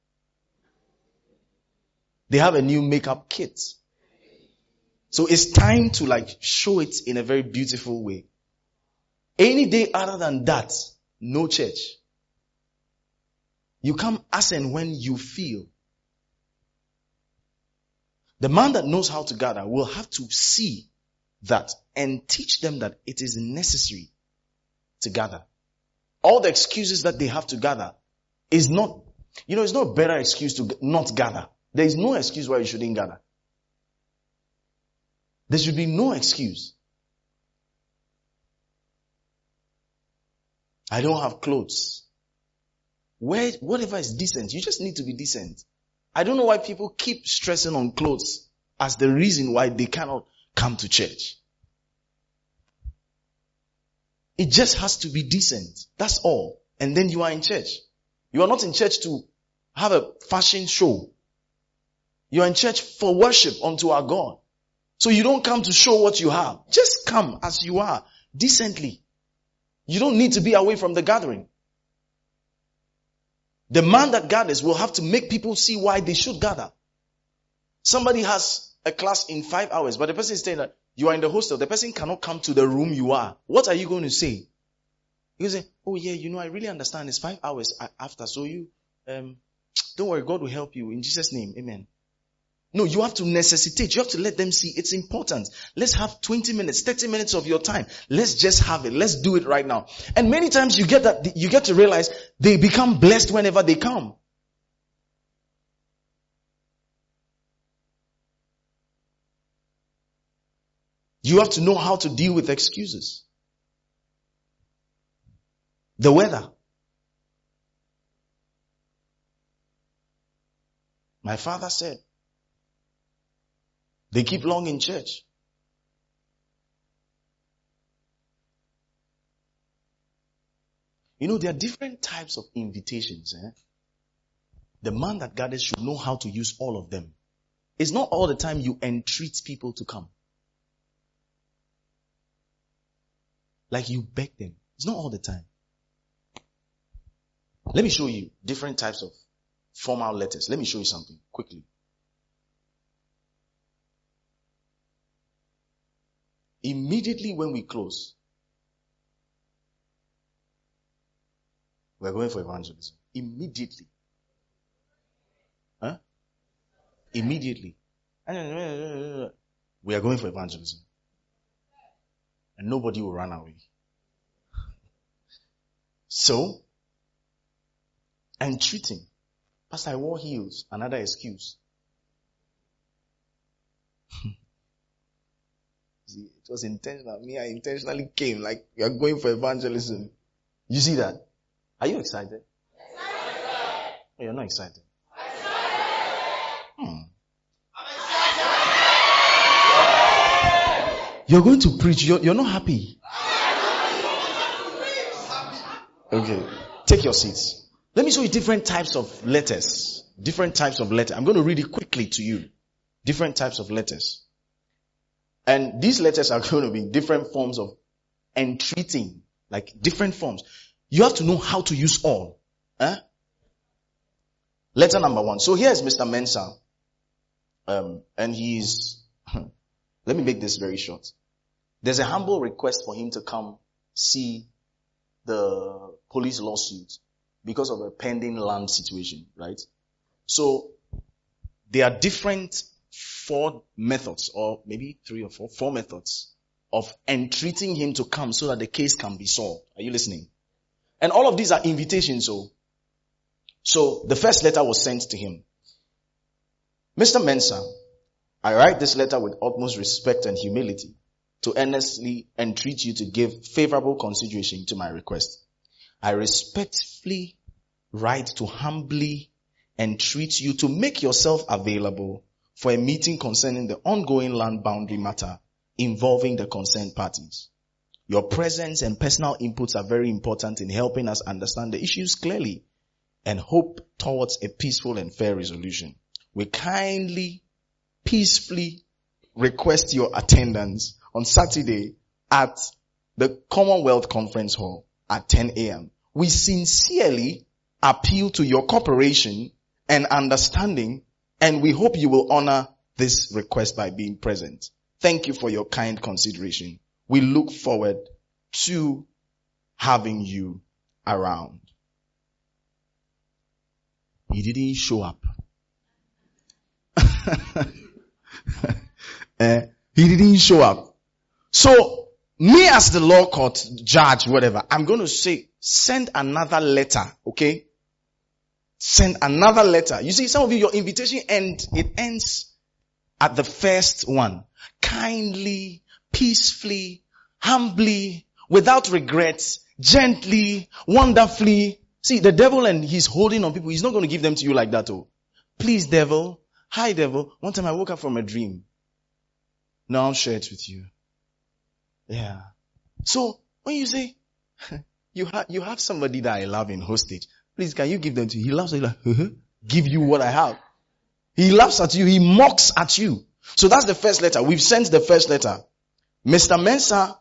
They have a new makeup kit. So it's time to show it in a very beautiful way. Any day other than that, no church. You come as and when you feel. The man that knows how to gather will have to see that and teach them that it is necessary to gather. All the excuses that they have to gather is not, it's not a better excuse to not gather. There is no excuse why you shouldn't gather. There should be no excuse. I don't have clothes. Whatever is decent, you just need to be decent. I don't know why people keep stressing on clothes. as the reason why they cannot come to church. It just has to be decent. That's all. And then you are in church. You are not in church to have a fashion show. You are in church for worship unto our God. So you don't come to show what you have. Just come as you are, decently. You don't need to be away from the gathering. The man that gathers will have to make people see why they should gather. Somebody has a class in 5 hours, but the person is saying that you are in the hostel. The person cannot come to the room you are. What are you going to say? You say, oh yeah, I really understand. It's 5 hours after. So don't worry. God will help you in Jesus' name. Amen. No, you have to necessitate. You have to let them see it's important. Let's have 20 minutes, 30 minutes of your time. Let's just have it. Let's do it right now. And many times you get to realize they become blessed whenever they come. You have to know how to deal with excuses. The weather. My father said, they keep long in church. There are different types of invitations. The man that gathers should know how to use all of them. It's not all the time you entreat people to come. Like you beg them. It's not all the time. Let me show you different types of formal letters. Let me show you something quickly. Immediately when we close, we're going for evangelism. Immediately. Immediately. We are going for evangelism. And nobody will run away. So, entreating. Pastor, I wore heels. Another excuse. See, it was intentional. I intentionally came like we are going for evangelism. You see that? Are you excited? Excited. Oh, you're not excited. Excited. You're going to preach. You're not happy. Okay. Take your seats. Let me show you different types of letters. Different types of letters. I'm going to read it quickly to you. Different types of letters. And these letters are going to be different forms of entreating. Like different forms. You have to know how to use all. Letter number 1. So here is Mr. Mensah. And he's... Let me make this very short. There's a humble request for him to come see the police lawsuit because of a pending land situation, right? So there are different 4 methods, or maybe 3 or 4 methods of entreating him to come so that the case can be solved. Are you listening? And all of these are invitations. So the first letter was sent to him. Mr. Mensah, I write this letter with utmost respect and humility to earnestly entreat you to give favorable consideration to my request. I respectfully write to humbly entreat you to make yourself available for a meeting concerning the ongoing land boundary matter involving the concerned parties. Your presence and personal inputs are very important in helping us understand the issues clearly and hope towards a peaceful and fair resolution. We kindly, peacefully request your attendance on Saturday at the Commonwealth Conference Hall at 10 a.m. We sincerely appeal to your cooperation and understanding, and we hope you will honor this request by being present. Thank you for your kind consideration. We look forward to having you around. He didn't show up. He didn't show up. So, me as the law court judge, whatever, I'm going to say, send another letter, okay? Send another letter. You see, some of you, your invitation ends at the first one. Kindly, peacefully, humbly, without regrets, gently, wonderfully. See, the devil and he's holding on people, he's not going to give them to you like that. Please, devil, Hi devil, one time I woke up from a dream. Now I'll share it with you. Yeah. So, when you say, you have somebody that I love in hostage, please can you give them to you? He laughs at you like, give you what I have. He laughs at you, he mocks at you. So that's the first letter. We've sent the first letter. Mr. Mensah,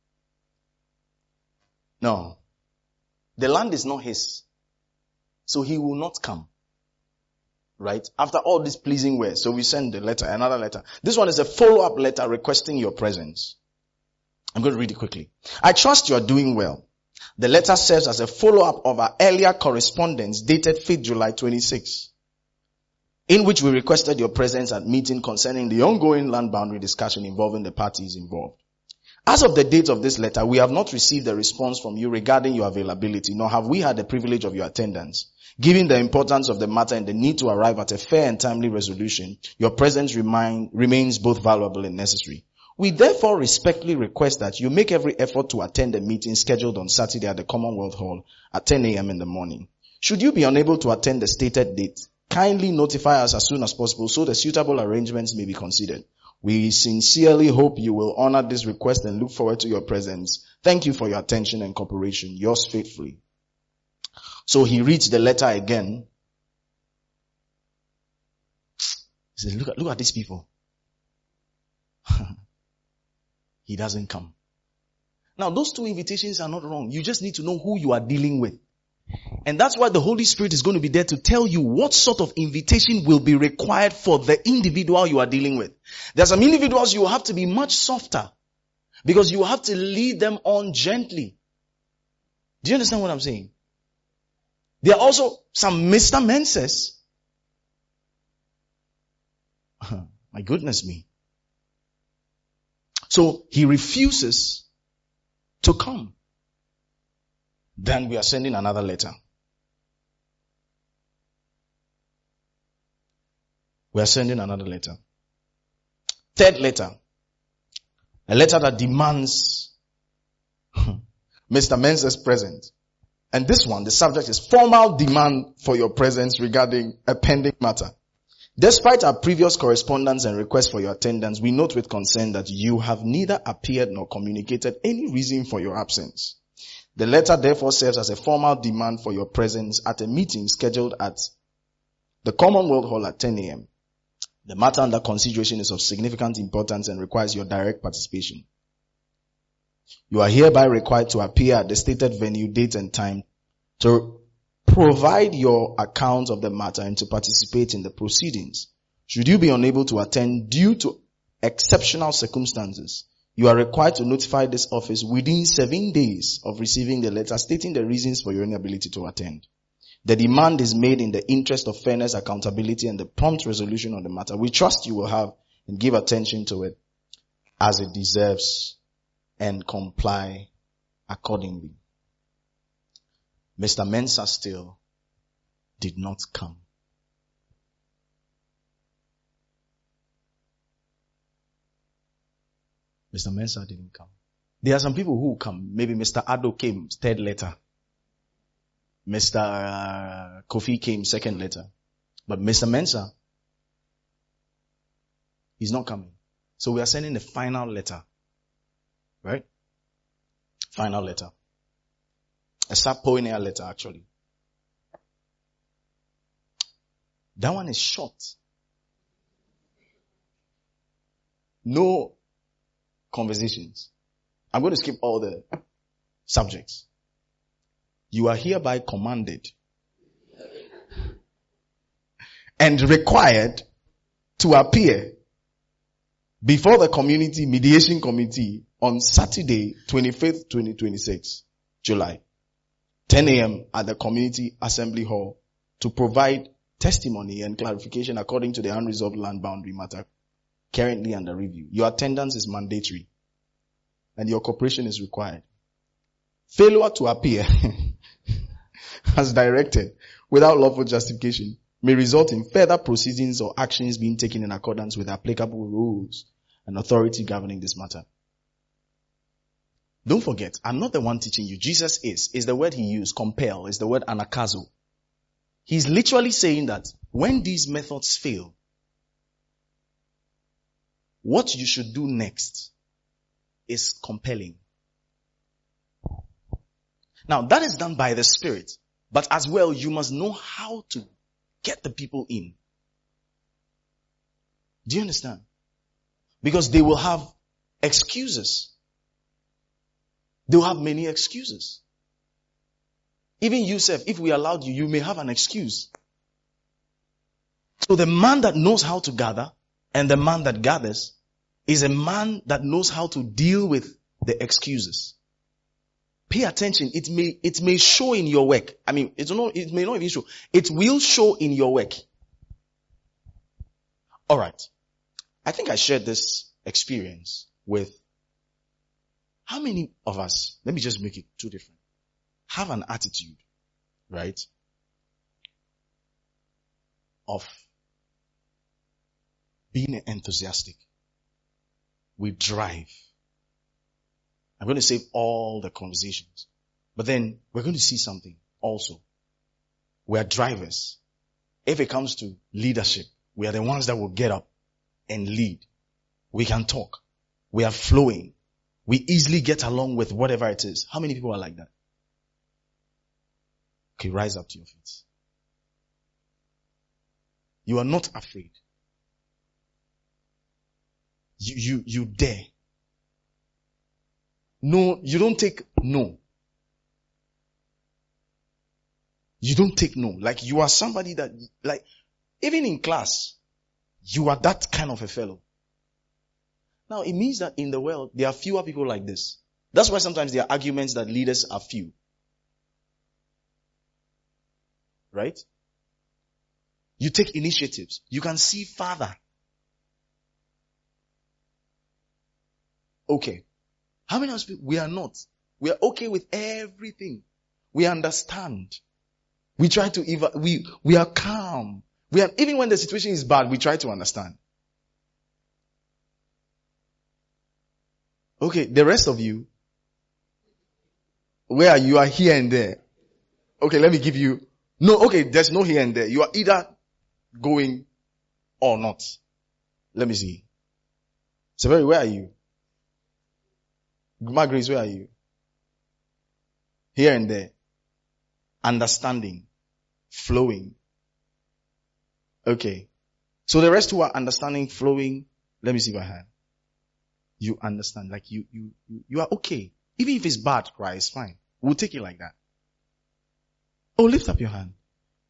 no. The land is not his. So he will not come. Right? After all these pleasing words. So we send the letter, another letter. This one is a follow-up letter requesting your presence. I'm going to read it quickly. I trust you are doing well. The letter serves as a follow-up of our earlier correspondence dated 5th July 26, in which we requested your presence at meeting concerning the ongoing land boundary discussion involving the parties involved. As of the date of this letter, we have not received a response from you regarding your availability, nor have we had the privilege of your attendance. Given the importance of the matter and the need to arrive at a fair and timely resolution, your presence remains both valuable and necessary. We therefore respectfully request that you make every effort to attend the meeting scheduled on Saturday at the Commonwealth Hall at 10 a.m. in the morning. Should you be unable to attend the stated date, kindly notify us as soon as possible so the suitable arrangements may be considered. We sincerely hope you will honor this request and look forward to your presence. Thank you for your attention and cooperation. Yours faithfully. So he reads the letter again. He says, look at these people. He doesn't come. Now those two invitations are not wrong. You just need to know who you are dealing with. And that's why the Holy Spirit is going to be there to tell you what sort of invitation will be required for the individual you are dealing with. There are some individuals you will have to be much softer because you will have to lead them on gently. Do you understand what I'm saying? There are also some Mr. Mensahs. My goodness me. So he refuses to come. Then we are sending another letter. We are sending another letter. Third letter. A letter that demands Mr. Mensah's presence. And this one, the subject is formal demand for your presence regarding a pending matter. Despite our previous correspondence and requests for your attendance, we note with concern that you have neither appeared nor communicated any reason for your absence. The letter therefore serves as a formal demand for your presence at a meeting scheduled at the Commonwealth Hall at 10 a.m. The matter under consideration is of significant importance and requires your direct participation. You are hereby required to appear at the stated venue, date and time to provide your account of the matter and to participate in the proceedings. Should you be unable to attend due to exceptional circumstances, you are required to notify this office within 7 days of receiving the letter stating the reasons for your inability to attend. The demand is made in the interest of fairness, accountability, and the prompt resolution of the matter. We trust you will have and give attention to it as it deserves and comply accordingly. Mr. Mensah still did not come. Mr. Mensah didn't come. There are some people who come. Maybe Mr. Addo came, third letter. Mr. Kofi came, second letter. But Mr. Mensah, he's not coming. So we are sending the final letter. Right? Final letter. A subpoena letter, actually. That one is short. No conversations. I'm going to skip all the subjects. You are hereby commanded and required to appear before the Community Mediation Committee on Saturday, 25th, 2026, July, 10 a.m. at the Community Assembly Hall to provide testimony and clarification according to the unresolved land boundary matter currently under review. Your attendance is mandatory and your cooperation is required. Failure to appear as directed without lawful justification may result in further proceedings or actions being taken in accordance with applicable rules and authority governing this matter. Don't forget, I'm not the one teaching you. Jesus is the word he used. Compel is the word anakazo. He's literally saying that when these methods fail, what you should do next is compelling. Now, that is done by the Spirit. But as well, you must know how to get the people in. Do you understand? Because they will have excuses. They will have many excuses. Even you, Seth, if we allowed you, you may have an excuse. So the man that knows how to gather and the man that gathers is a man that knows how to deal with the excuses. Pay attention. It may show in your work. I mean, it may not even show. It will show in your work. Alright. I think I shared this experience with how many of us, let me just make it two different, have an attitude, right, of being enthusiastic. We drive. I'm going to save all the conversations. But then we're going to see something also. We are drivers. If it comes to leadership, we are the ones that will get up and lead. We can talk. We are flowing. We easily get along with whatever it is. How many people are like that? Okay, rise up to your feet. You are not afraid. You dare. No, you don't take no. You don't take no. Like you are somebody that, like, even in class, you are that kind of a fellow. Now, it means that in the world, there are fewer people like this. That's why sometimes there are arguments that leaders are few. Right? You take initiatives. You can see farther. Okay. How many of us, we are not. We are okay with everything. We understand. We try to, we are calm. Even when the situation is bad, we try to understand. Okay, the rest of you, where you are here and there. Okay, let me give you, no, okay, there's no here and there. You are either going or not. Let me see. Severi, where are you? Grace, where are you? Here and there. Understanding. Flowing. Okay. So the rest who are understanding, flowing, let me see my hand. You understand, like you are okay. Even if it's bad, cry, it's fine. We'll take it like that. Oh, lift up your hand.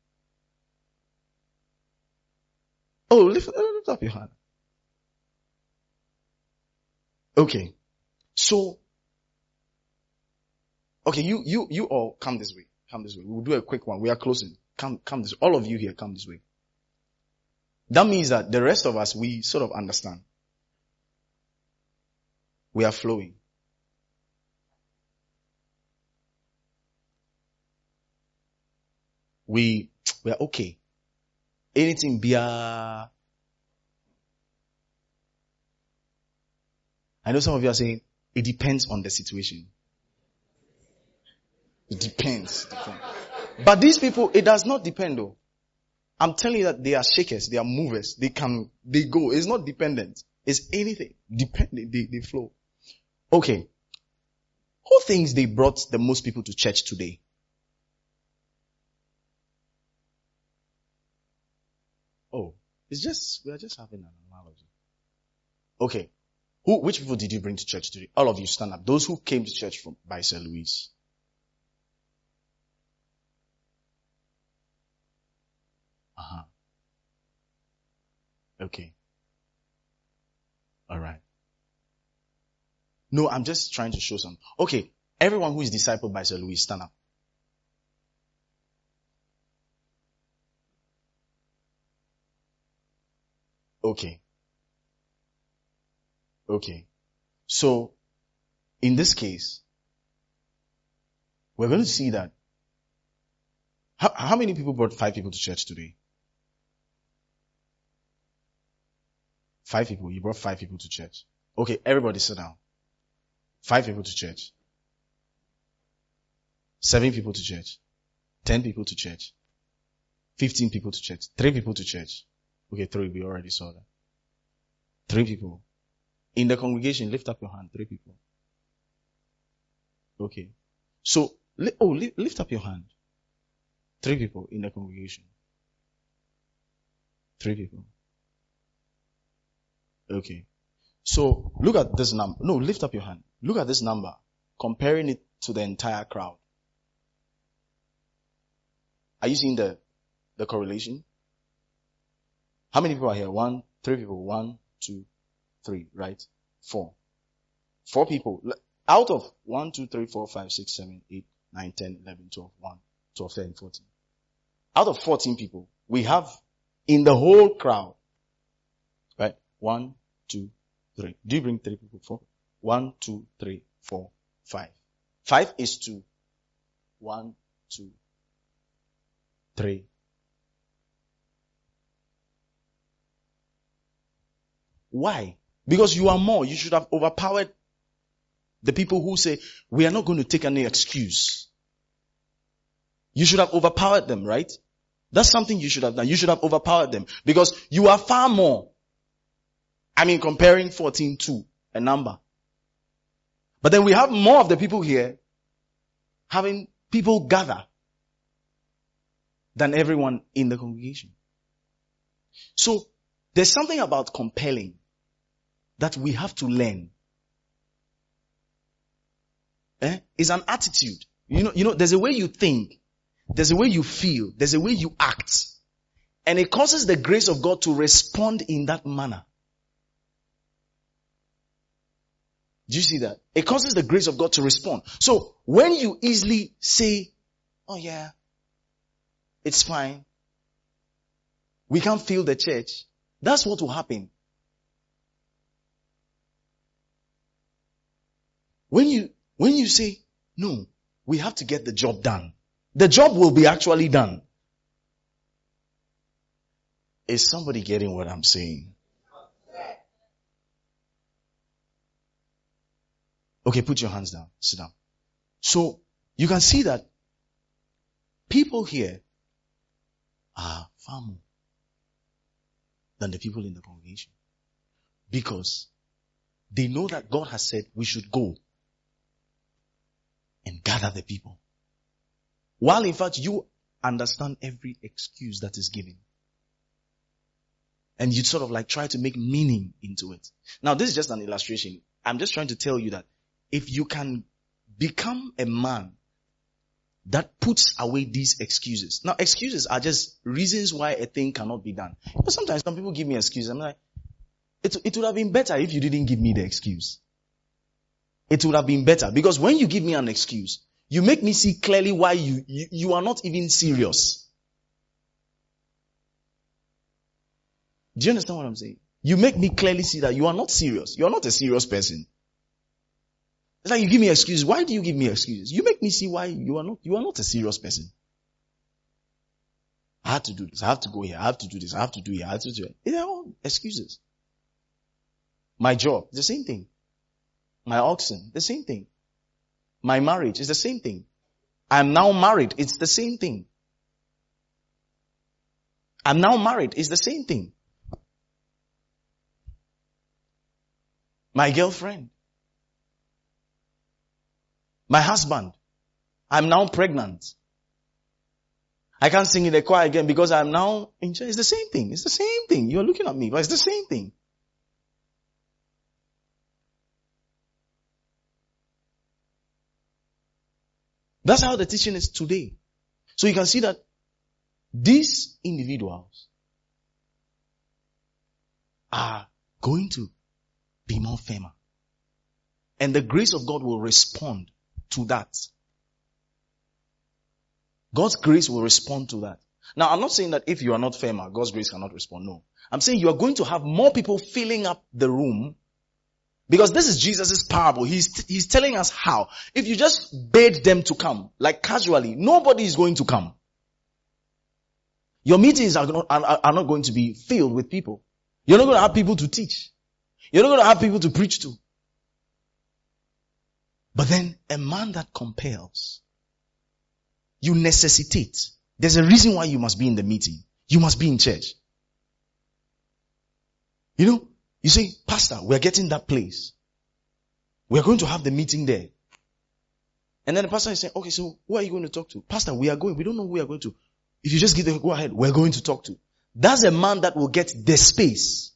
Oh, lift up your hand. Okay. So, okay, you all come this way. Come this way. We'll do a quick one. We are closing. Come this way. All of you here, come this way. That means that the rest of us, we sort of understand. We are flowing. We are okay. Anything be I know some of you are saying, it depends on the situation. It depends. But these people, it does not depend though. I'm telling you that they are shakers, they are movers, they go. It's not dependent. It's anything. Dependent, they flow. Okay. Who thinks they brought the most people to church today? Oh, we are just having an analogy. Okay. Which people did you bring to church today? All of you stand up. Those who came to church by Sir Louis. Okay. Alright. No, I'm just trying to show some. Okay. Everyone who is discipled by Sir Louis, stand up. Okay. Okay. So, in this case, we're going to see that. How many people brought 5 people to church today? 5 people. You brought 5 people to church. Okay, everybody sit down. 5 people to church. 7 people to church. 10 people to church. 15 people to church. 3 people to church. Okay, 3, we already saw that. 3 people. In the congregation, lift up your hand. 3 people. Okay. So, lift up your hand. 3 people in the congregation. 3 people. Okay. So, look at this number. No, lift up your hand. Look at this number. Comparing it to the entire crowd. Are you seeing the correlation? How many people are here? 3 people. 1, 2, 3, right? 4. 4 people. Out of 1, 2, 3, 4, 5, 6, 7, 8, 9, 10, 11, 12, 1, 12, 13, 14. Out of 14 people, we have in the whole crowd, right? 1, 2, 3. Do you bring 3 people? 4? 1, 2, 3, 4, 5. 5 is 2. 1, 2, 3. Why? Because you are more. You should have overpowered the people who say, we are not going to take any excuse. You should have overpowered them, right? That's something you should have done. You should have overpowered them. Because you are far more. I mean, comparing 14 to a number. But then we have more of the people here having people gather than everyone in the congregation. So, there's something about compelling that we have to learn. It's an attitude. You know, there's a way you think, there's a way you feel, there's a way you act. And it causes the grace of God to respond in that manner. Do you see that? It causes the grace of God to respond. So, when you easily say, oh yeah, it's fine, we can't feel the church, that's what will happen. When you say, no, we have to get the job done, the job will be actually done. Is somebody getting what I'm saying? Okay, put your hands down. Sit down. So, you can see that people here are far more than the people in the congregation. Because they know that God has said we should go and gather the people. While in fact you understand every excuse that is given. And you sort of like try to make meaning into it. Now this is just an illustration. I'm just trying to tell you that if you can become a man that puts away these excuses. Now excuses are just reasons why a thing cannot be done. But sometimes some people give me excuses. I'm like, it would have been better if you didn't give me the excuse. It would have been better because when you give me an excuse, you make me see clearly why you are not even serious. Do you understand what I'm saying? You make me clearly see that you are not serious. You are not a serious person. It's like you give me excuses. Why do you give me excuses? You make me see why you are not a serious person. I have to do this. I have to go here. I have to do this. I have to do here. I have to do it. They're all excuses. My job, the same thing. My oxen, the same thing. My marriage is the same thing. I'm now married. It's the same thing. I'm now married. It's the same thing. My girlfriend. My husband. I'm now pregnant. I can't sing in the choir again because I'm now in church. It's the same thing. It's the same thing. You're looking at me, but it's the same thing. That's how the teaching is today. So you can see that these individuals are going to be more firmer. And the grace of God will respond to that. God's grace will respond to that. Now, I'm not saying that if you are not firmer, God's grace cannot respond. No. I'm saying you are going to have more people filling up the room because this is Jesus' parable. He's telling us how. If you just bid them to come, like casually, nobody is going to come. Your meetings are not going to be filled with people. You're not going to have people to teach. You're not going to have people to preach to. But then a man that compels, you necessitate. There's a reason why you must be in the meeting. You must be in church. You know, You say, Pastor, we're getting that place. We're going to have the meeting there. And then the pastor is saying, okay, so who are you going to talk to? Pastor, we are going. We don't know who we are going to. If you just give the go ahead, we're going to talk to. That's a man that will get the space.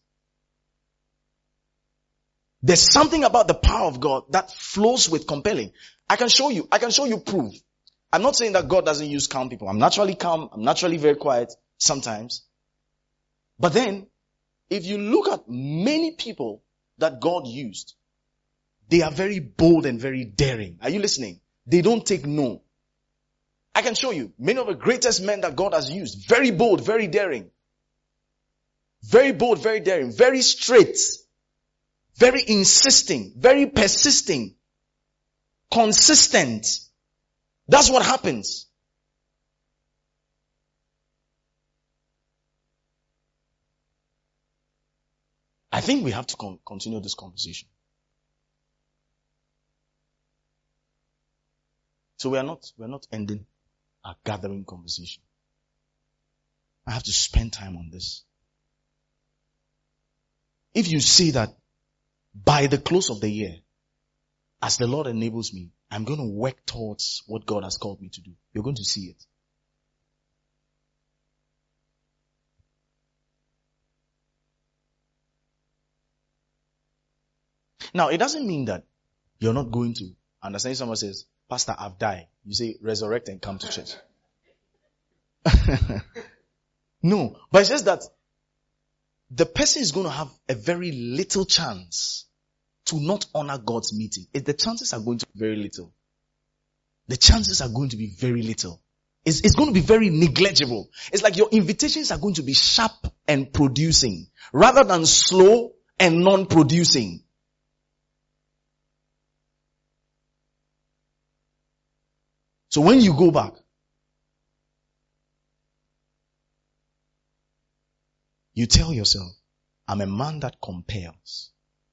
There's something about the power of God that flows with compelling. I can show you proof. I'm not saying that God doesn't use calm people. I'm naturally calm. I'm naturally very quiet sometimes. But then, if you look at many people that God used, they are very bold and very daring. Are you listening? They don't take no. I can show you many of the greatest men that God has used. Very bold, very daring. Very bold, very daring. Very straight. Very insisting. Very persisting. Consistent. That's what happens. I think we have to continue this conversation. So we're not ending our gathering conversation. I have to spend time on this. If you say that by the close of the year, as the Lord enables me, I'm going to work towards what God has called me to do, you're going to see it. Now, it doesn't mean that you're not going to understand. Someone says, Pastor, I've died. You say, resurrect and come to church. No, but it says that the person is going to have a very little chance to not honor God's meeting. The chances are going to be very little. The chances are going to be very little. It's going to be very negligible. It's like your invitations are going to be sharp and producing rather than slow and non-producing. So when you go back, you tell yourself, I'm a man that compels.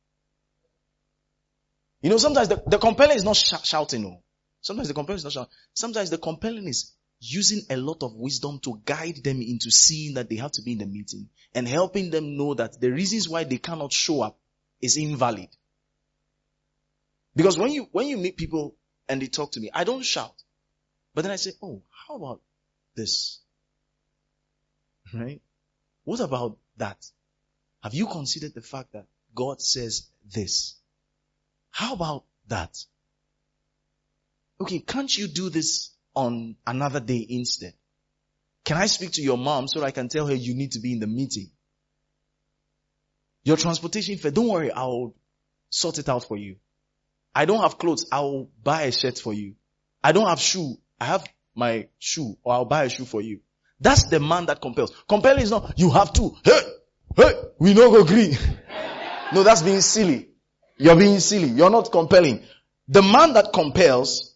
You know, sometimes the compelling is not shouting. No. Sometimes the compelling is not shouting. Sometimes the compelling is using a lot of wisdom to guide them into seeing that they have to be in the meeting and helping them know that the reasons why they cannot show up is invalid. Because when you meet people and they talk to me, I don't shout. But then I say, oh, how about this? Right? What about that? Have you considered the fact that God says this? How about that? Okay, can't you do this on another day instead? Can I speak to your mom so that I can tell her you need to be in the meeting? Your transportation fare, don't worry, I'll sort it out for you. I don't have clothes, I'll buy a shirt for you. I don't have shoe, I have my shoe, or I'll buy a shoe for you. That's the man that compels. Compelling is not, you have to, hey, we no go agree. No, that's being silly. You're being silly. You're not compelling. The man that compels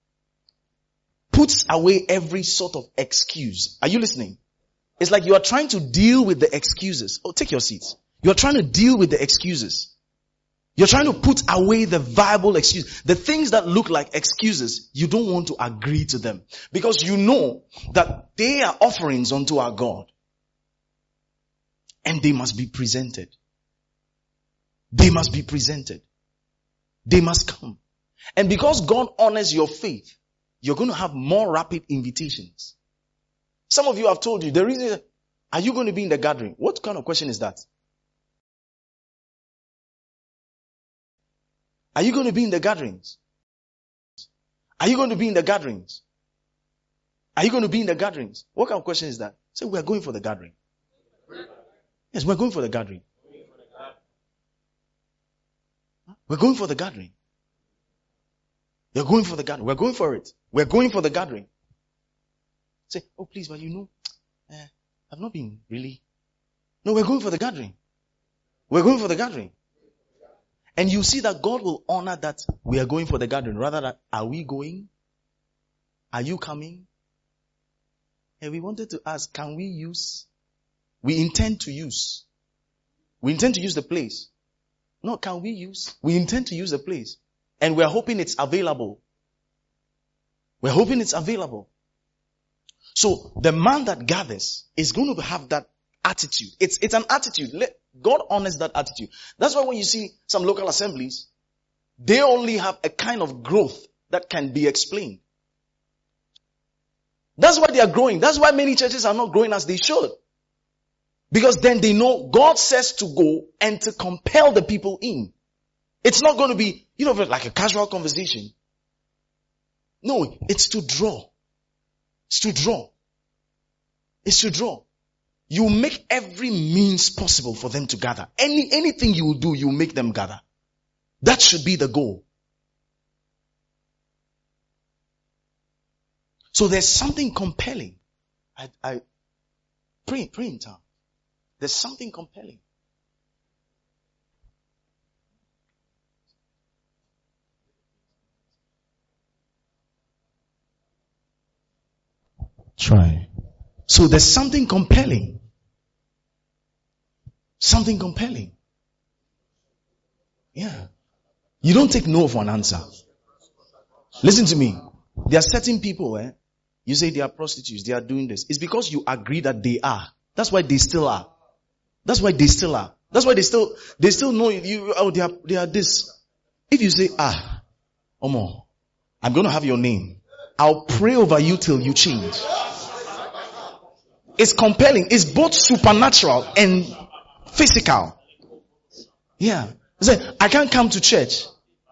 puts away every sort of excuse. Are you listening? It's like you are trying to deal with the excuses. Oh, take your seats. You're trying to deal with the excuses. You're trying to put away the viable excuse. The things that look like excuses, you don't want to agree to them. Because you know that they are offerings unto our God. And they must be presented. They must be presented. They must come. And because God honors your faith, you're going to have more rapid invitations. Some of you have told you, the reason, are you going to be in the gathering? What kind of question is that? Are you going to be in the gatherings? Are you going to be in the gatherings? Are you going to be in the gatherings? What kind of question is that? Say, we are going for the gathering. Yes, we're going for the gathering. We're going for the gathering. You're going for the gathering. We're going for it. We're going for the gathering. Say, oh please, but you know, I've not been really. No, we're going for the gathering. We're going for the gathering. And you see that God will honor that we are going for the gathering. Rather than, are we going? Are you coming? And we wanted to ask, can we use? We intend to use. We intend to use the place. No, can we use? We intend to use the place. And we're hoping it's available. We're hoping it's available. So the man that gathers is going to have that attitude. It's an attitude. God honors that attitude. That's why when you see some local assemblies, they only have a kind of growth that can be explained. That's why they are growing. That's why many churches are not growing as they should. Because then they know God says to go and to compel the people in. It's not going to be, like a casual conversation. No, it's to draw. It's to draw. It's to draw. You make every means possible for them to gather. Anything you will do, you make them gather. That should be the goal. So there's something compelling. I pray in tongues. There's something compelling. Try. So there's something compelling. Something compelling. Yeah. You don't take no for an answer. Listen to me. There are certain people, you say they are prostitutes, they are doing this. It's because you agree that they are. That's why they still are. That's why they still are. That's why they still know you. Oh, they are this. If you say, Omo, I'm going to have your name. I'll pray over you till you change. It's compelling. It's both supernatural and physical. Yeah. Say, I can't come to church.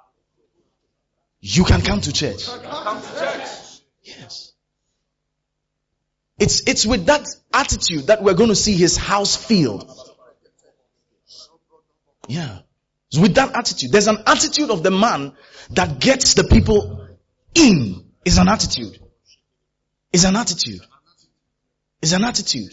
You can come to church. Yes. It's with that attitude that we're going to see his house filled. Yeah. It's with that attitude. There's an attitude of the man that gets the people in. It's an attitude. It's an attitude. It's an attitude.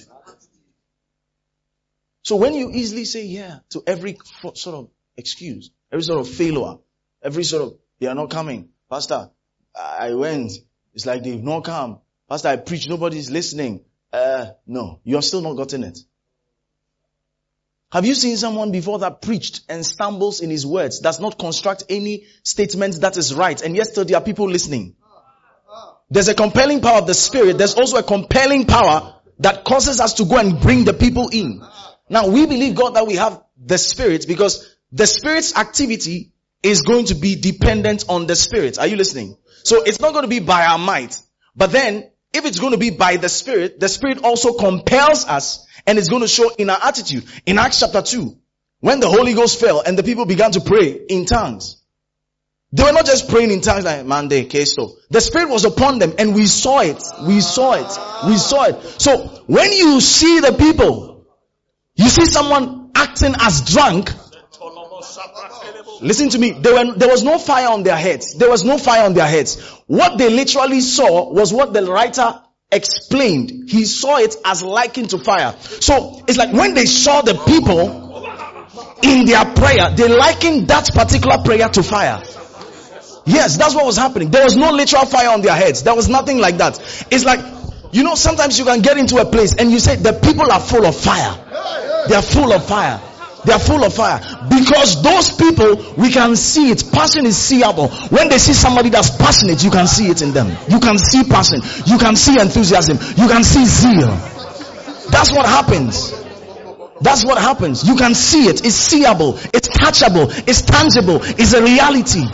So when you easily say yeah to every sort of excuse, every sort of failure, every sort of, they are not coming. Pastor, I went. It's like they've not come. Pastor, I preach. Nobody's listening. No, you're still not gotten it. Have you seen someone before that preached and stumbles in his words, does not construct any statement that is right, and yet still there are people listening? There's a compelling power of the Spirit. There's also a compelling power that causes us to go and bring the people in. Now, we believe, God, that we have the Spirit because the Spirit's activity is going to be dependent on the Spirit. Are you listening? So it's not going to be by our might. But then, if it's going to be by the Spirit also compels us and it's going to show in our attitude. In Acts chapter 2, when the Holy Ghost fell and the people began to pray in tongues, they were not just praying in tongues like Monday, Kesto. The Spirit was upon them and we saw it. We saw it. We saw it. So when you see the people, you see someone acting as drunk, listen to me. There was no fire on their heads. There was no fire on their heads. What they literally saw was what the writer explained. He saw it as likened to fire. So it's like when they saw the people in their prayer, they likened that particular prayer to fire. Yes, that's what was happening. There was no literal fire on their heads. There was nothing like that. It's like, sometimes you can get into a place and you say the people are full of fire. They are full of fire. They are full of fire. Because those people, we can see it. Passion is seeable. When they see somebody that's passionate, you can see it in them. You can see passion. You can see enthusiasm. You can see zeal. That's what happens. That's what happens. You can see it. It's seeable. It's touchable. It's tangible. It's a reality.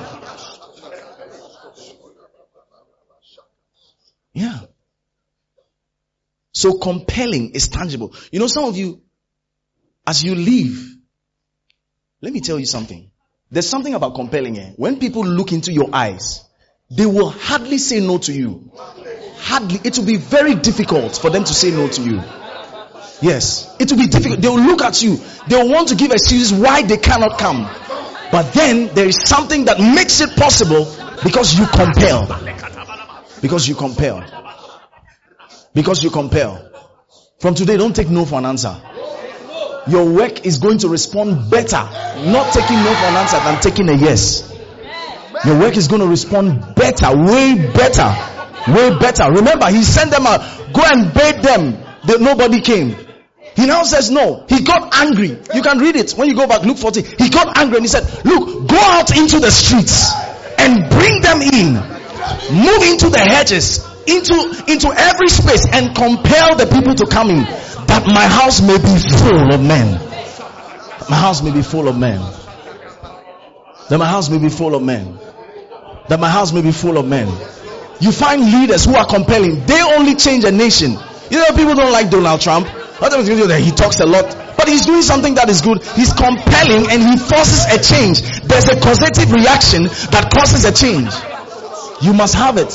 Yeah. So compelling is tangible. Some of you, as you leave, let me tell you something. There's something about compelling here. When people look into your eyes, they will hardly say no to you. Hardly. It will be very difficult for them to say no to you. Yes. It will be difficult. They will look at you. They will want to give excuses why they cannot come. But then there is something that makes it possible because you compel. Because you compel. Because you compel. From today, don't take no for an answer. Your work is going to respond better. Not taking no for an answer than taking a yes. Your work is going to respond better. Way better. Way better. Remember, he sent them out. Go and bait them. Nobody came. He now says no. He got angry. You can read it when you go back. Luke 14. He got angry and he said, look, go out into the streets and bring them in. Move into the hedges. Into every space and compel the people to come in, that my house may be full of men. My house may be full of men. That my house may be full of men. That my house may be full of men. You find leaders who are compelling. They only change a nation. You know, people don't like Donald Trump. He talks a lot, but he's doing something that is good. He's compelling and he forces a change. There's a causative reaction that causes a change. You must have it.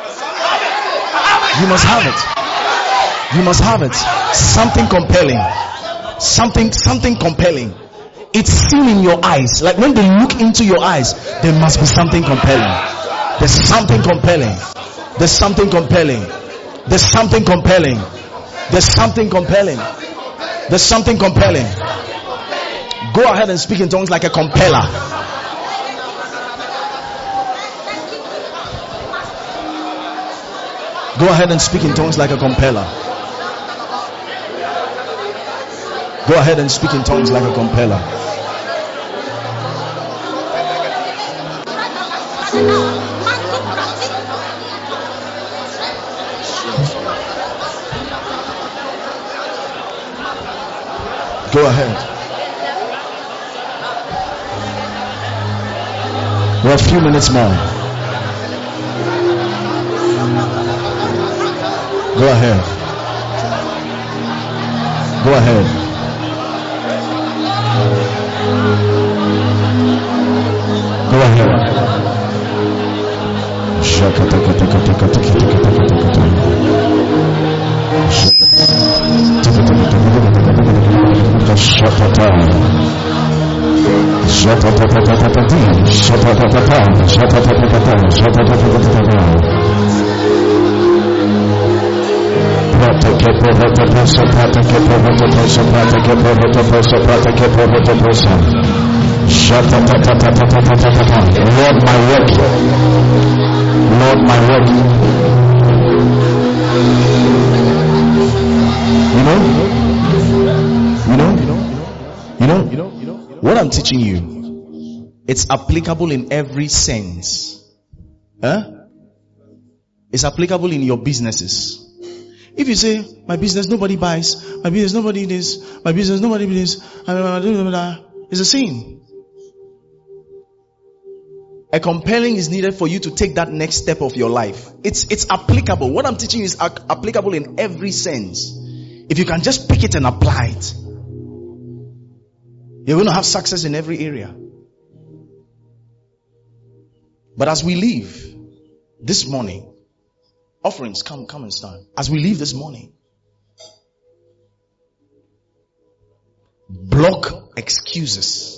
You must have it. You must have it. Something compelling. Something compelling. It's seen in your eyes. Like when they look into your eyes, there must be something compelling. There's something compelling. There's something compelling. There's something compelling. There's something compelling. There's something compelling. Go ahead and speak in tongues like a compeller. Go ahead and speak in tongues like a compeller. Go ahead and speak in tongues like a compeller. Go ahead. We have a few minutes more. Go ahead. Go ahead. Go ahead. Lord, my work. Lord, my work. You know, what I'm teaching you, it's applicable in every sense. It's applicable in your businesses. If you say, my business nobody buys, my business nobody this, my business nobody this, it's a sin. A compelling is needed for you to take that next step of your life. It's applicable. What I'm teaching you is applicable in every sense. If you can just pick it and apply it, you're going to have success in every area. But as we leave this morning, offerings, come and stand. As we leave this morning, block excuses.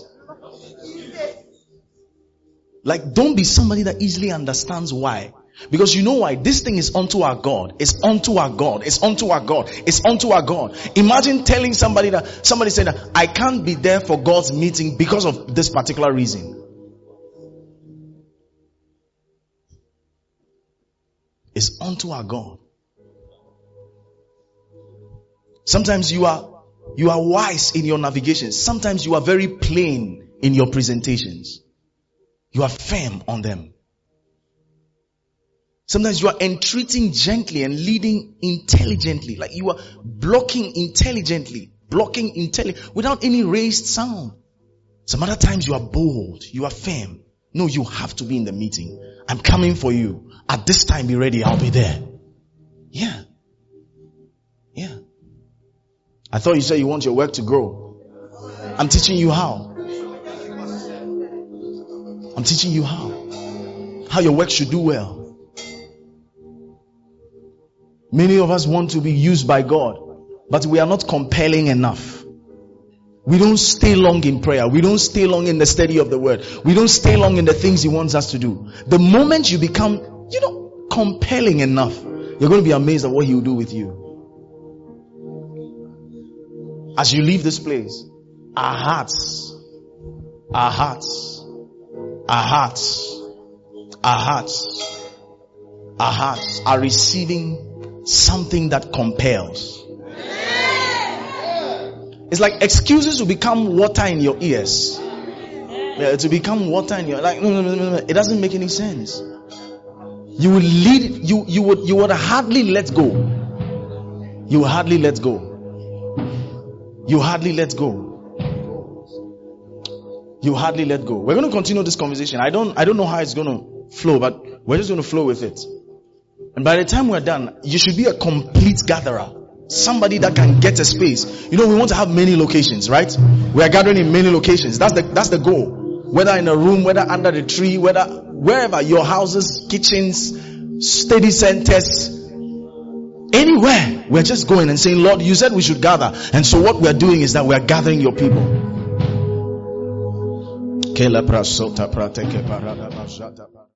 Like, don't be somebody that easily understands why. Because you know why? This thing is unto our God. It's unto our God. It's unto our God. It's unto our God. Imagine telling somebody said that I can't be there for God's meeting because of this particular reason. It's unto our God. Sometimes you are wise in your navigation. Sometimes you are very plain in your presentations. You are firm on them. Sometimes you are entreating gently and leading intelligently. Like you are blocking intelligently. Without any raised sound. Some other times you are bold. You are firm. No, you have to be in the meeting. I'm coming for you. At this time, be ready. I'll be there. Yeah. I thought you said you want your work to grow. I'm teaching you how. I'm teaching you how your work should do well. Many of us want to be used by God, but we are not compelling enough. We don't stay long in prayer. We don't stay long in the study of the word. We don't stay long in the things He wants us to do. The moment you become, compelling enough, you're going to be amazed at what He will do with you. As you leave this place, our hearts are receiving something that compels. It's like excuses will become water in your ears. Yeah, to become water in your no. It doesn't make any sense. You will lead. You would hardly let go. You hardly let go. you hardly let go. We're going to continue this conversation. I don't know how it's going to flow, but we're just going to flow with it. And by the time we're done, you should be a complete gatherer. Somebody that can get a space. You know, we want to have many locations, right? We are gathering in many locations. That's the goal. Whether in a room, whether under the tree, whether wherever, your houses, kitchens, study centers, anywhere. We're just going and saying, Lord, you said we should gather. And so what we're doing is that we're gathering your people.